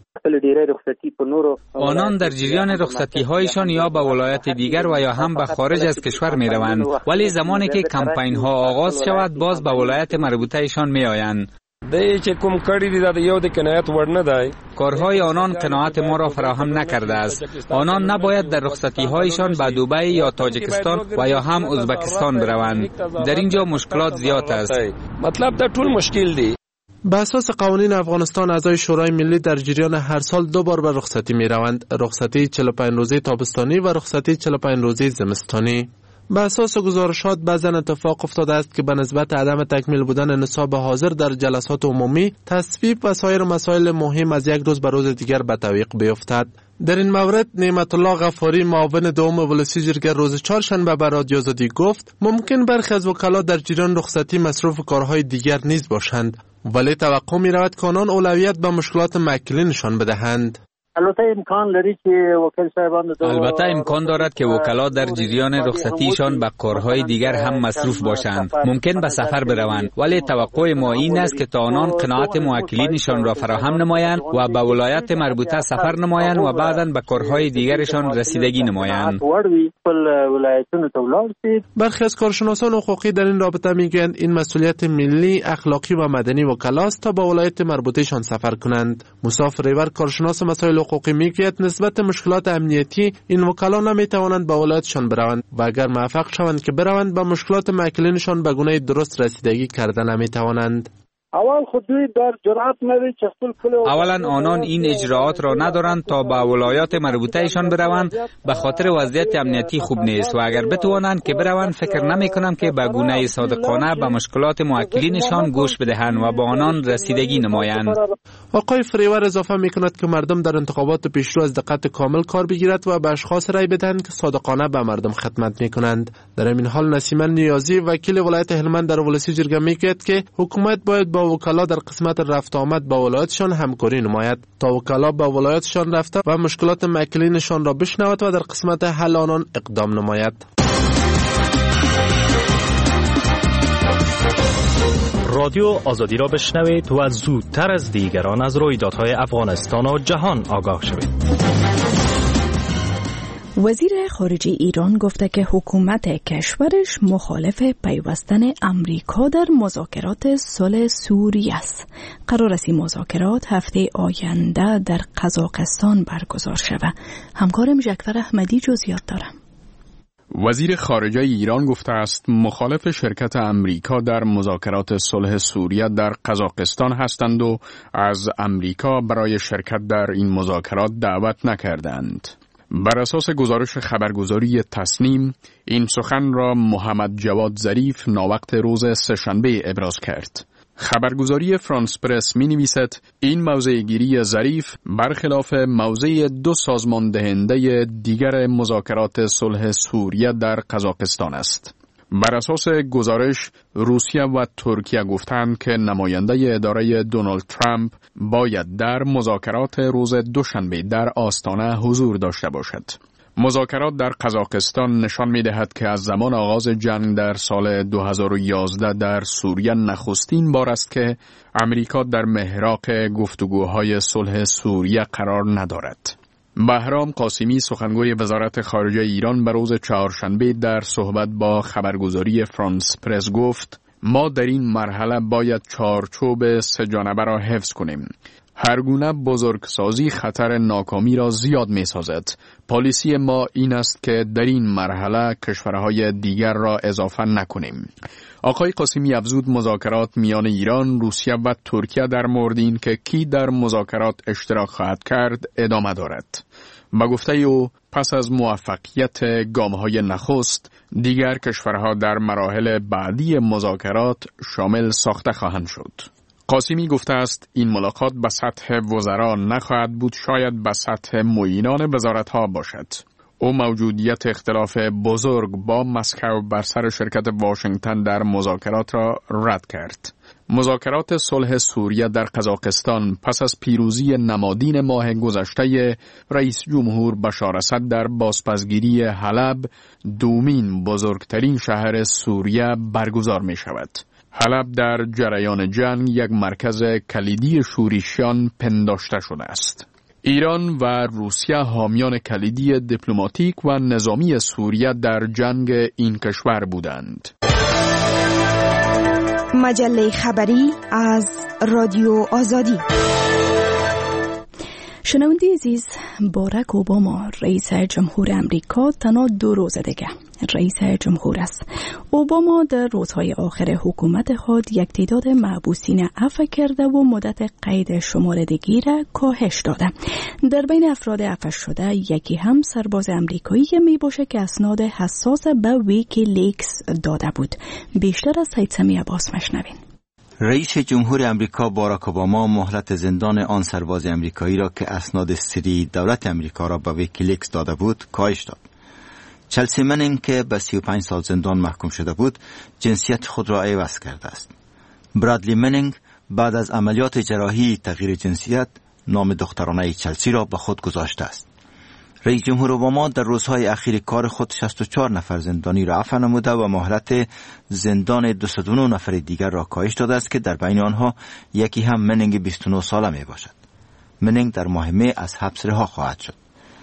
آنان در جریان رخصتی هایشان یا به ولایت دیگر و یا هم به خارج از کشور می روند، ولی زمانی که کمپین ها آغاز شود باز به ولایت مربوطه ایشان می آیند. کارهای آنان قناعت ما را فراهم نکرده است. آنان نباید در رخصتی هایشان به دبی یا تاجیکستان و یا هم ازبکستان بروند. در اینجا مشکلات زیاد است. مطلب در طول مشکل دی. به اساس قوانین افغانستان اعضای شورای ملی در جریان هر سال 2 بار به رخصتی می روند: رخصتی 45 روزه تابستانی و رخصتی 45 روزه زمستانی. به اساس گزارشات بعضا اتفاق افتاده است که به نسبت عدم تکمیل بودن نصاب حاضر در جلسات عمومی تصویب و سایر مسائل مهم از یک روز به روز دیگر به تعویق بیفتد. در این مورد نعمت الله غفاری معاون دوم ولسی جرگه روز چهارشنبه به رادیو آزادی گفت ممکن برخی از وکلا در جریان رخصتی مصروف کارهای دیگر نیز باشند، ولی توقع می رود که آنان اولویت به مشکلات معکلی نشان بدهند. البته امکان دارد که وکلا در جریان رخصتیشان به کارهای دیگر هم مصروف باشند. ممکن به سفر بروند، ولی توقع ما این است که تا آنان قناعت موکلینشان را فراهم نمایند و به ولایت مربوطه سفر نمایند و بعداً به کارهای دیگرشان رسیدگی نمایند. برخی از کارشناسان حقوقی در این رابطه میگویند این مسئولیت ملی، اخلاقی و مدنی وکلاست تا به ولایت مربوطهشان سفر کنند. مصطفی ریور کارشناس مسائل حقوقی میگوید نسبت مشکلات امنیتی این وکلا نمیتوانند به ولایتشان بروند و اگر موفق شوند که بروند به مشکلات معکلینشان به گونه درست رسیدگی کرده نمیتوانند. اولا آنان این اجراعات را ندارند تا به ولایات مربوطه ایشان بروند، به خاطر وضعیت امنیتی خوب نیست و اگر بتوانند که بروند فکر نمی کنم که به گونه صادقانه به مشکلات موکلینشان گوش بدهند و با آنان رسیدگی نمایند. آقای فریور اضافه می کند که مردم در انتخابات پیشرو از دقت کامل کار بگیرد و به اشخاص رای بدهند که صادقانه به مردم خدمت می کنند. در این حال نسیمه نیازی وکیل ولایت هلمند در ولسی جرگه میگوید که حکومت باید با وکلا در قسمت رفت آمد با ولایتشان همکاری نماید تا وکلا با ولایتشان رفته و مشکلات معکلینشان را بشنود و در قسمت حل آنان اقدام نماید. رادیو آزادی را بشنوید و زودتر از دیگران از رویدادهای افغانستان و جهان آگاه شوید. وزیر خارجه ایران گفته که حکومت کشورش مخالف پیوستن امریکا در مذاکرات صلح سوریه است. قرار است این مذاکرات هفته آینده در قزاقستان برگزار شود. همکارم جعفر احمدی جزئیات دارم. وزیر خارجه ایران گفته است مخالف شرکت امریکا در مذاکرات صلح سوریه در قزاقستان هستند و از امریکا برای شرکت در این مذاکرات دعوت نکردند. بر اساس گزارش خبرگزاری تصنیم این سخن را محمد جواد ظریف ناوقت روز سه‌شنبه ابراز کرد. خبرگزاری فرانس پرس می نویسد این موضع گیری ظریف برخلاف موضع 2 سازمان دهنده دیگر مذاکرات صلح سوریه در قزاقستان است. بر اساس گزارش روسیه و ترکیه گفتند که نماینده اداره دونالد ترامپ باید در مذاکرات روز دوشنبه در آستانه حضور داشته باشد. مذاکرات در قزاقستان نشان می‌دهد که از زمان آغاز جنگ در سال 2011 در سوریه نخستین بار است که امریکا در محراق گفتگوهای صلح سوریه قرار ندارد. بهرام قاسمی سخنگوی وزارت خارجه ایران به روز چهارشنبه در صحبت با خبرگزاری فرانس پرس گفت ما در این مرحله باید چارچوب 3 جانبه را حفظ کنیم. هر گونه بزرگسازی خطر ناکامی را زیاد می سازد. پالیسی ما این است که در این مرحله کشورهای دیگر را اضافه نکنیم. آقای قاسمی افزود مذاکرات میان ایران، روسیه و ترکیه در مورد این که کی در مذاکرات اشتراک خواهد کرد ادامه دارد. با گفته او پس از موفقیت گام‌های نخست دیگر کشورها در مراحل بعدی مذاکرات شامل ساخته خواهند شد. قاسمی گفته است این ملاقات به سطح وزرا نخواهد بود، شاید به سطح معینان وزارت‌ها باشد. او موجودیت اختلاف بزرگ با مسکو بر سر شرکت واشنگتن در مذاکرات را رد کرد. مذاکرات صلح سوریه در قزاقستان پس از پیروزی نمادین ماه گذشته رئیس جمهور بشار اسد در بازپسگیری حلب، دومین بزرگترین شهر سوریه برگزار می شود. حلب در جریان جنگ یک مرکز کلیدی شورشیان پنداشته شده است. ایران و روسیه حامیان کلیدی دیپلماتیک و نظامی سوریه در جنگ این کشور بودند. مجله خبری از رادیو آزادی. شنونده عزیز، باراک اوباما رئیس جمهور امریکا تنها 2 روز دیگه رئیس جمهور است. اوباما در روزهای آخر حکومت خود یک تعداد محبوسین عفو کرده و مدت قید شمردگی را کاهش داده. در بین افراد عفو شده یکی هم سرباز امریکایی می باشه که اسناد حساس به ویکیلیکس داده بود. بیشتر از سید سمی عباس مشنوین. رئیس جمهور امریکا باراک اوباما مهلت زندان آن سرباز امریکایی را که اسناد سری دولت امریکا را به ویکیلیکس داده بود کاهش داد. چلسی منینگ که به 35 سال زندان محکوم شده بود جنسیت خود را عوض کرده است. برادلی منینگ بعد از عملیات جراحی تغییر جنسیت نام دخترانه چلسی را به خود گذاشته است. رئیس جمهور اوباما در روزهای اخیر کار خود 64 نفر زندانی را عفو نموده و مهلت زندان 209 نفر دیگر را کاهش داده است که در بین آنها یکی هم منینگ 29 ساله می باشد. منینگ در ماه می از حبس رها خواهد شد.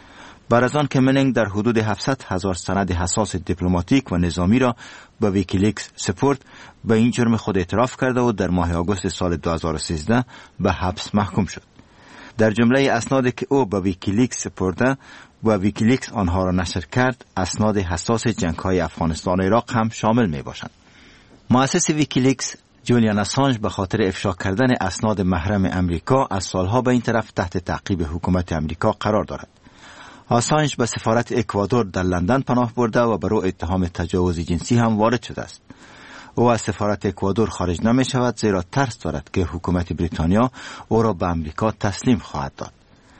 بعد از آن که منینگ در حدود 700,000 سند حساس دیپلماتیک و نظامی را به ویکیلیکس سپرد، به این جرم خود اعتراف کرده و در ماه آگوست سال 2013 به حبس محکوم شد. در جمله اسنادی که او به ویکیلیکس سپرده و ویکیلیکس آنها را نشر کرد، اسناد حساس جنگ‌های افغانستان و عراق هم شامل می باشند. مؤسس ویکیلیکس جولیان اسانژ به خاطر افشا کردن اسناد محرم امریکا از سالها به این طرف تحت تعقیب حکومت امریکا قرار دارد. اسانژ به سفارت اکوادور در لندن پناه برده و بر او اتهام تجاوز جنسی هم وارد شده است. او از سفارت اکوادور خارج نمی شود زیرا ترس دارد که حکومت بریتانیا او را به امریکا تسلیم خواهد داد.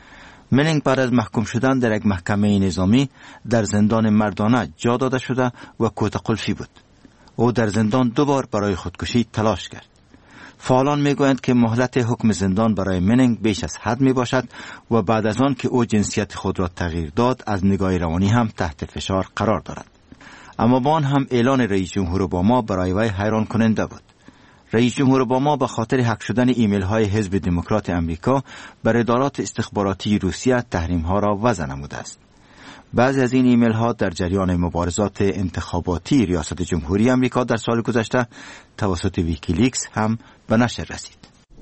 منینگ بعد از محکوم شدن در یک محکمه نظامی در زندان مردانه جا داده شده و کوته قلفی بود. او در زندان 2 بار برای خودکشی تلاش کرد. فعالان میگویند که مهلت حکم زندان برای منینگ بیش از حد می باشد و بعد از آن که او جنسیت خود را تغییر داد از نگاه روانی هم تحت فشار قرار دارد. اما با آن هم اعلان رئیس جمهور اوباما برای وی حیران کننده بود. رئیس جمهور اوباما به خاطر حک شدن ایمیل های حزب دموکرات امریکا بر ادارات استخباراتی روسیه تحریم ها را وضع نموده است. بعضی از این ایمیل ها در جریان مبارزات انتخاباتی ریاست جمهوری امریکا در سال گذشته توسط ویکیلیکس هم به نشر رسید.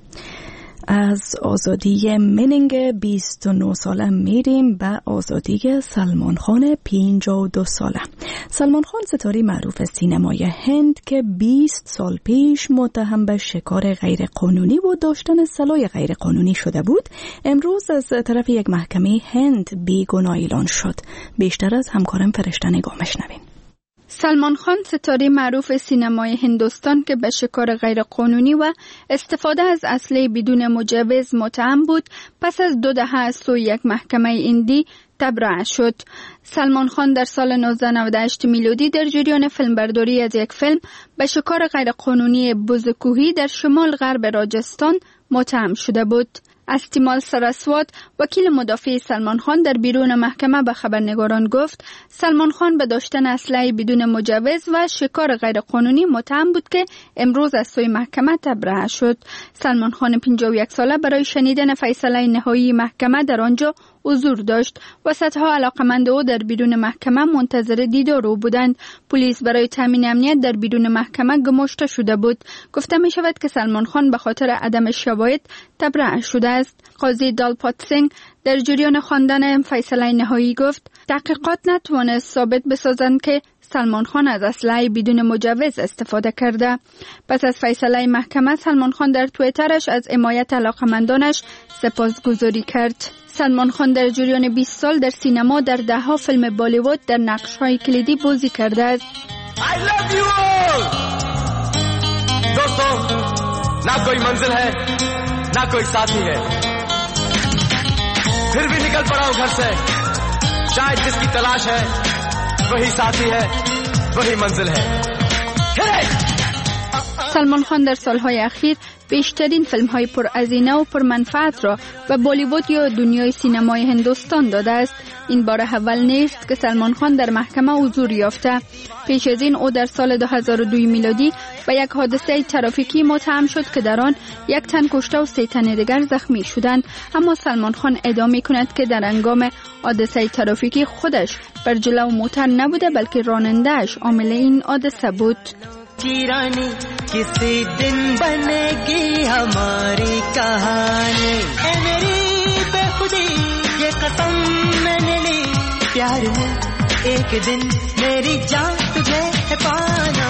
از آزادی منینگ 29 ساله میریم به آزادی سلمان خان 52 ساله. سلمان خان ستاره معروف سینمای هند که 20 سال پیش متهم به شکار غیرقانونی و داشتن سلاح غیرقانونی شده بود، امروز از طرف یک محکمه هند بیگناه اعلان شد. بیشتر از همکارم فرشته نگاه مشنوین. سلمان خان ستاره معروف سینمای هندوستان که به شکار غیرقانونی و استفاده از اسلحه بدون مجوز متهم بود، پس از 2 دهه از سوی یک محکمه هندی تبرئه شد. سلمان خان در سال 1998 میلادی در جریان فیلمبرداری از یک فیلم به شکار غیرقانونی بزکوهی در شمال غرب راجستان متهم شده بود. استیمال سراسوات وکیل مدافع سلمان خان در بیرون محکمه به خبرنگاران گفت سلمان خان به داشتن اسلحه بدون مجوز و شکار غیرقانونی متهم بود که امروز از سوی محکمه تبرئه شد. سلمان خان 51 ساله برای شنیدن فیصله نهایی محکمه در آنجا حضور داشت و صدها علاقمند او در بیرون محکمه منتظر دیدار او بودند. پلیس برای تامین امنیت در بیرون محکمه گماشته شده بود. گفته می شود که سلمان خان به خاطر عدم شواهد تبرئه شده است. قاضی دالپات سینگ در جریان خواندن فیصله نهایی گفت تحقیقات نتوانست ثابت بسازند که سلمان خان از اسلحه بدون مجوز استفاده کرده. پس از فیصله محکمه سلمان خان در توییترش از حمایت علاقمندانش سپاسگزاری کرد. سلمان خان در جریان 20 سال در سینما در 10 فیلم بالیوود در نقش‌های کلیدی بازی کرده است. I love you all! दोस्तों, ना कोई मंजिल है, ना कोई साथी है. फिर भी निकल पड़ा हूँ घर से. शायद जिसकी तलाश है, वही साथी है, वही मंजिल है. سلمان خان در سالهای اخیر بیشترین فیلم های پرهزینه و پرمنفعت را به بالیوود یا دنیای سینمای هندوستان داده است. این بار اول نیست که سلمان خان در محکمه حضور یافته. پیش از این او در سال 2002 میلادی به یک حادثه ترافیکی متهم شد که در آن یک تن کشته و 3 تن دیگر زخمی شدند. اما سلمان خان ادعا می‌کند که در هنگام حادثه ترافیکی خودش بر جلو موتر نبوده بلکه راننده‌اش عامل این حادثه بود. रानी किसी दिन बनेगी हमारी कहानी ऐ मेरी बेखुदी ये कसम मैंने ली प्यार में एक दिन मेरी जान तुझे है पाना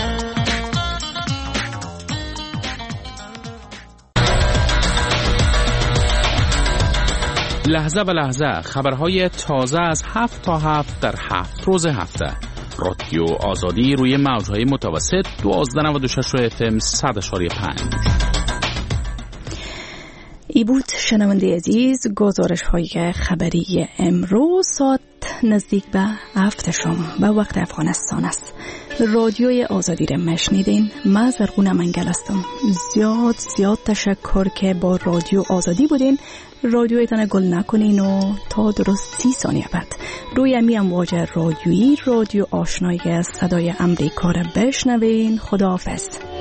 لحظه به لحظه خبرهای تازه از 7 تا 7 در 7 روز هفته. رادیو آزادی روی موجهای متوسط 1296 FM 100.5. ای بود شنونده عزیز گزارش های خبری امروز. ساعت نزدیک به 7 شام به وقت افغانستان است. رادیوی آزادی را مشنیدین. من زرغونه منگل هستم. زیاد تشکر که با رادیو آزادی بودین. رادیویتان گل نکنین و تا درست 30 ثانیه بعد روی امی امواج رادیویی رادیو آشنایی صدای امریکا را بشنوین. خداحافظ.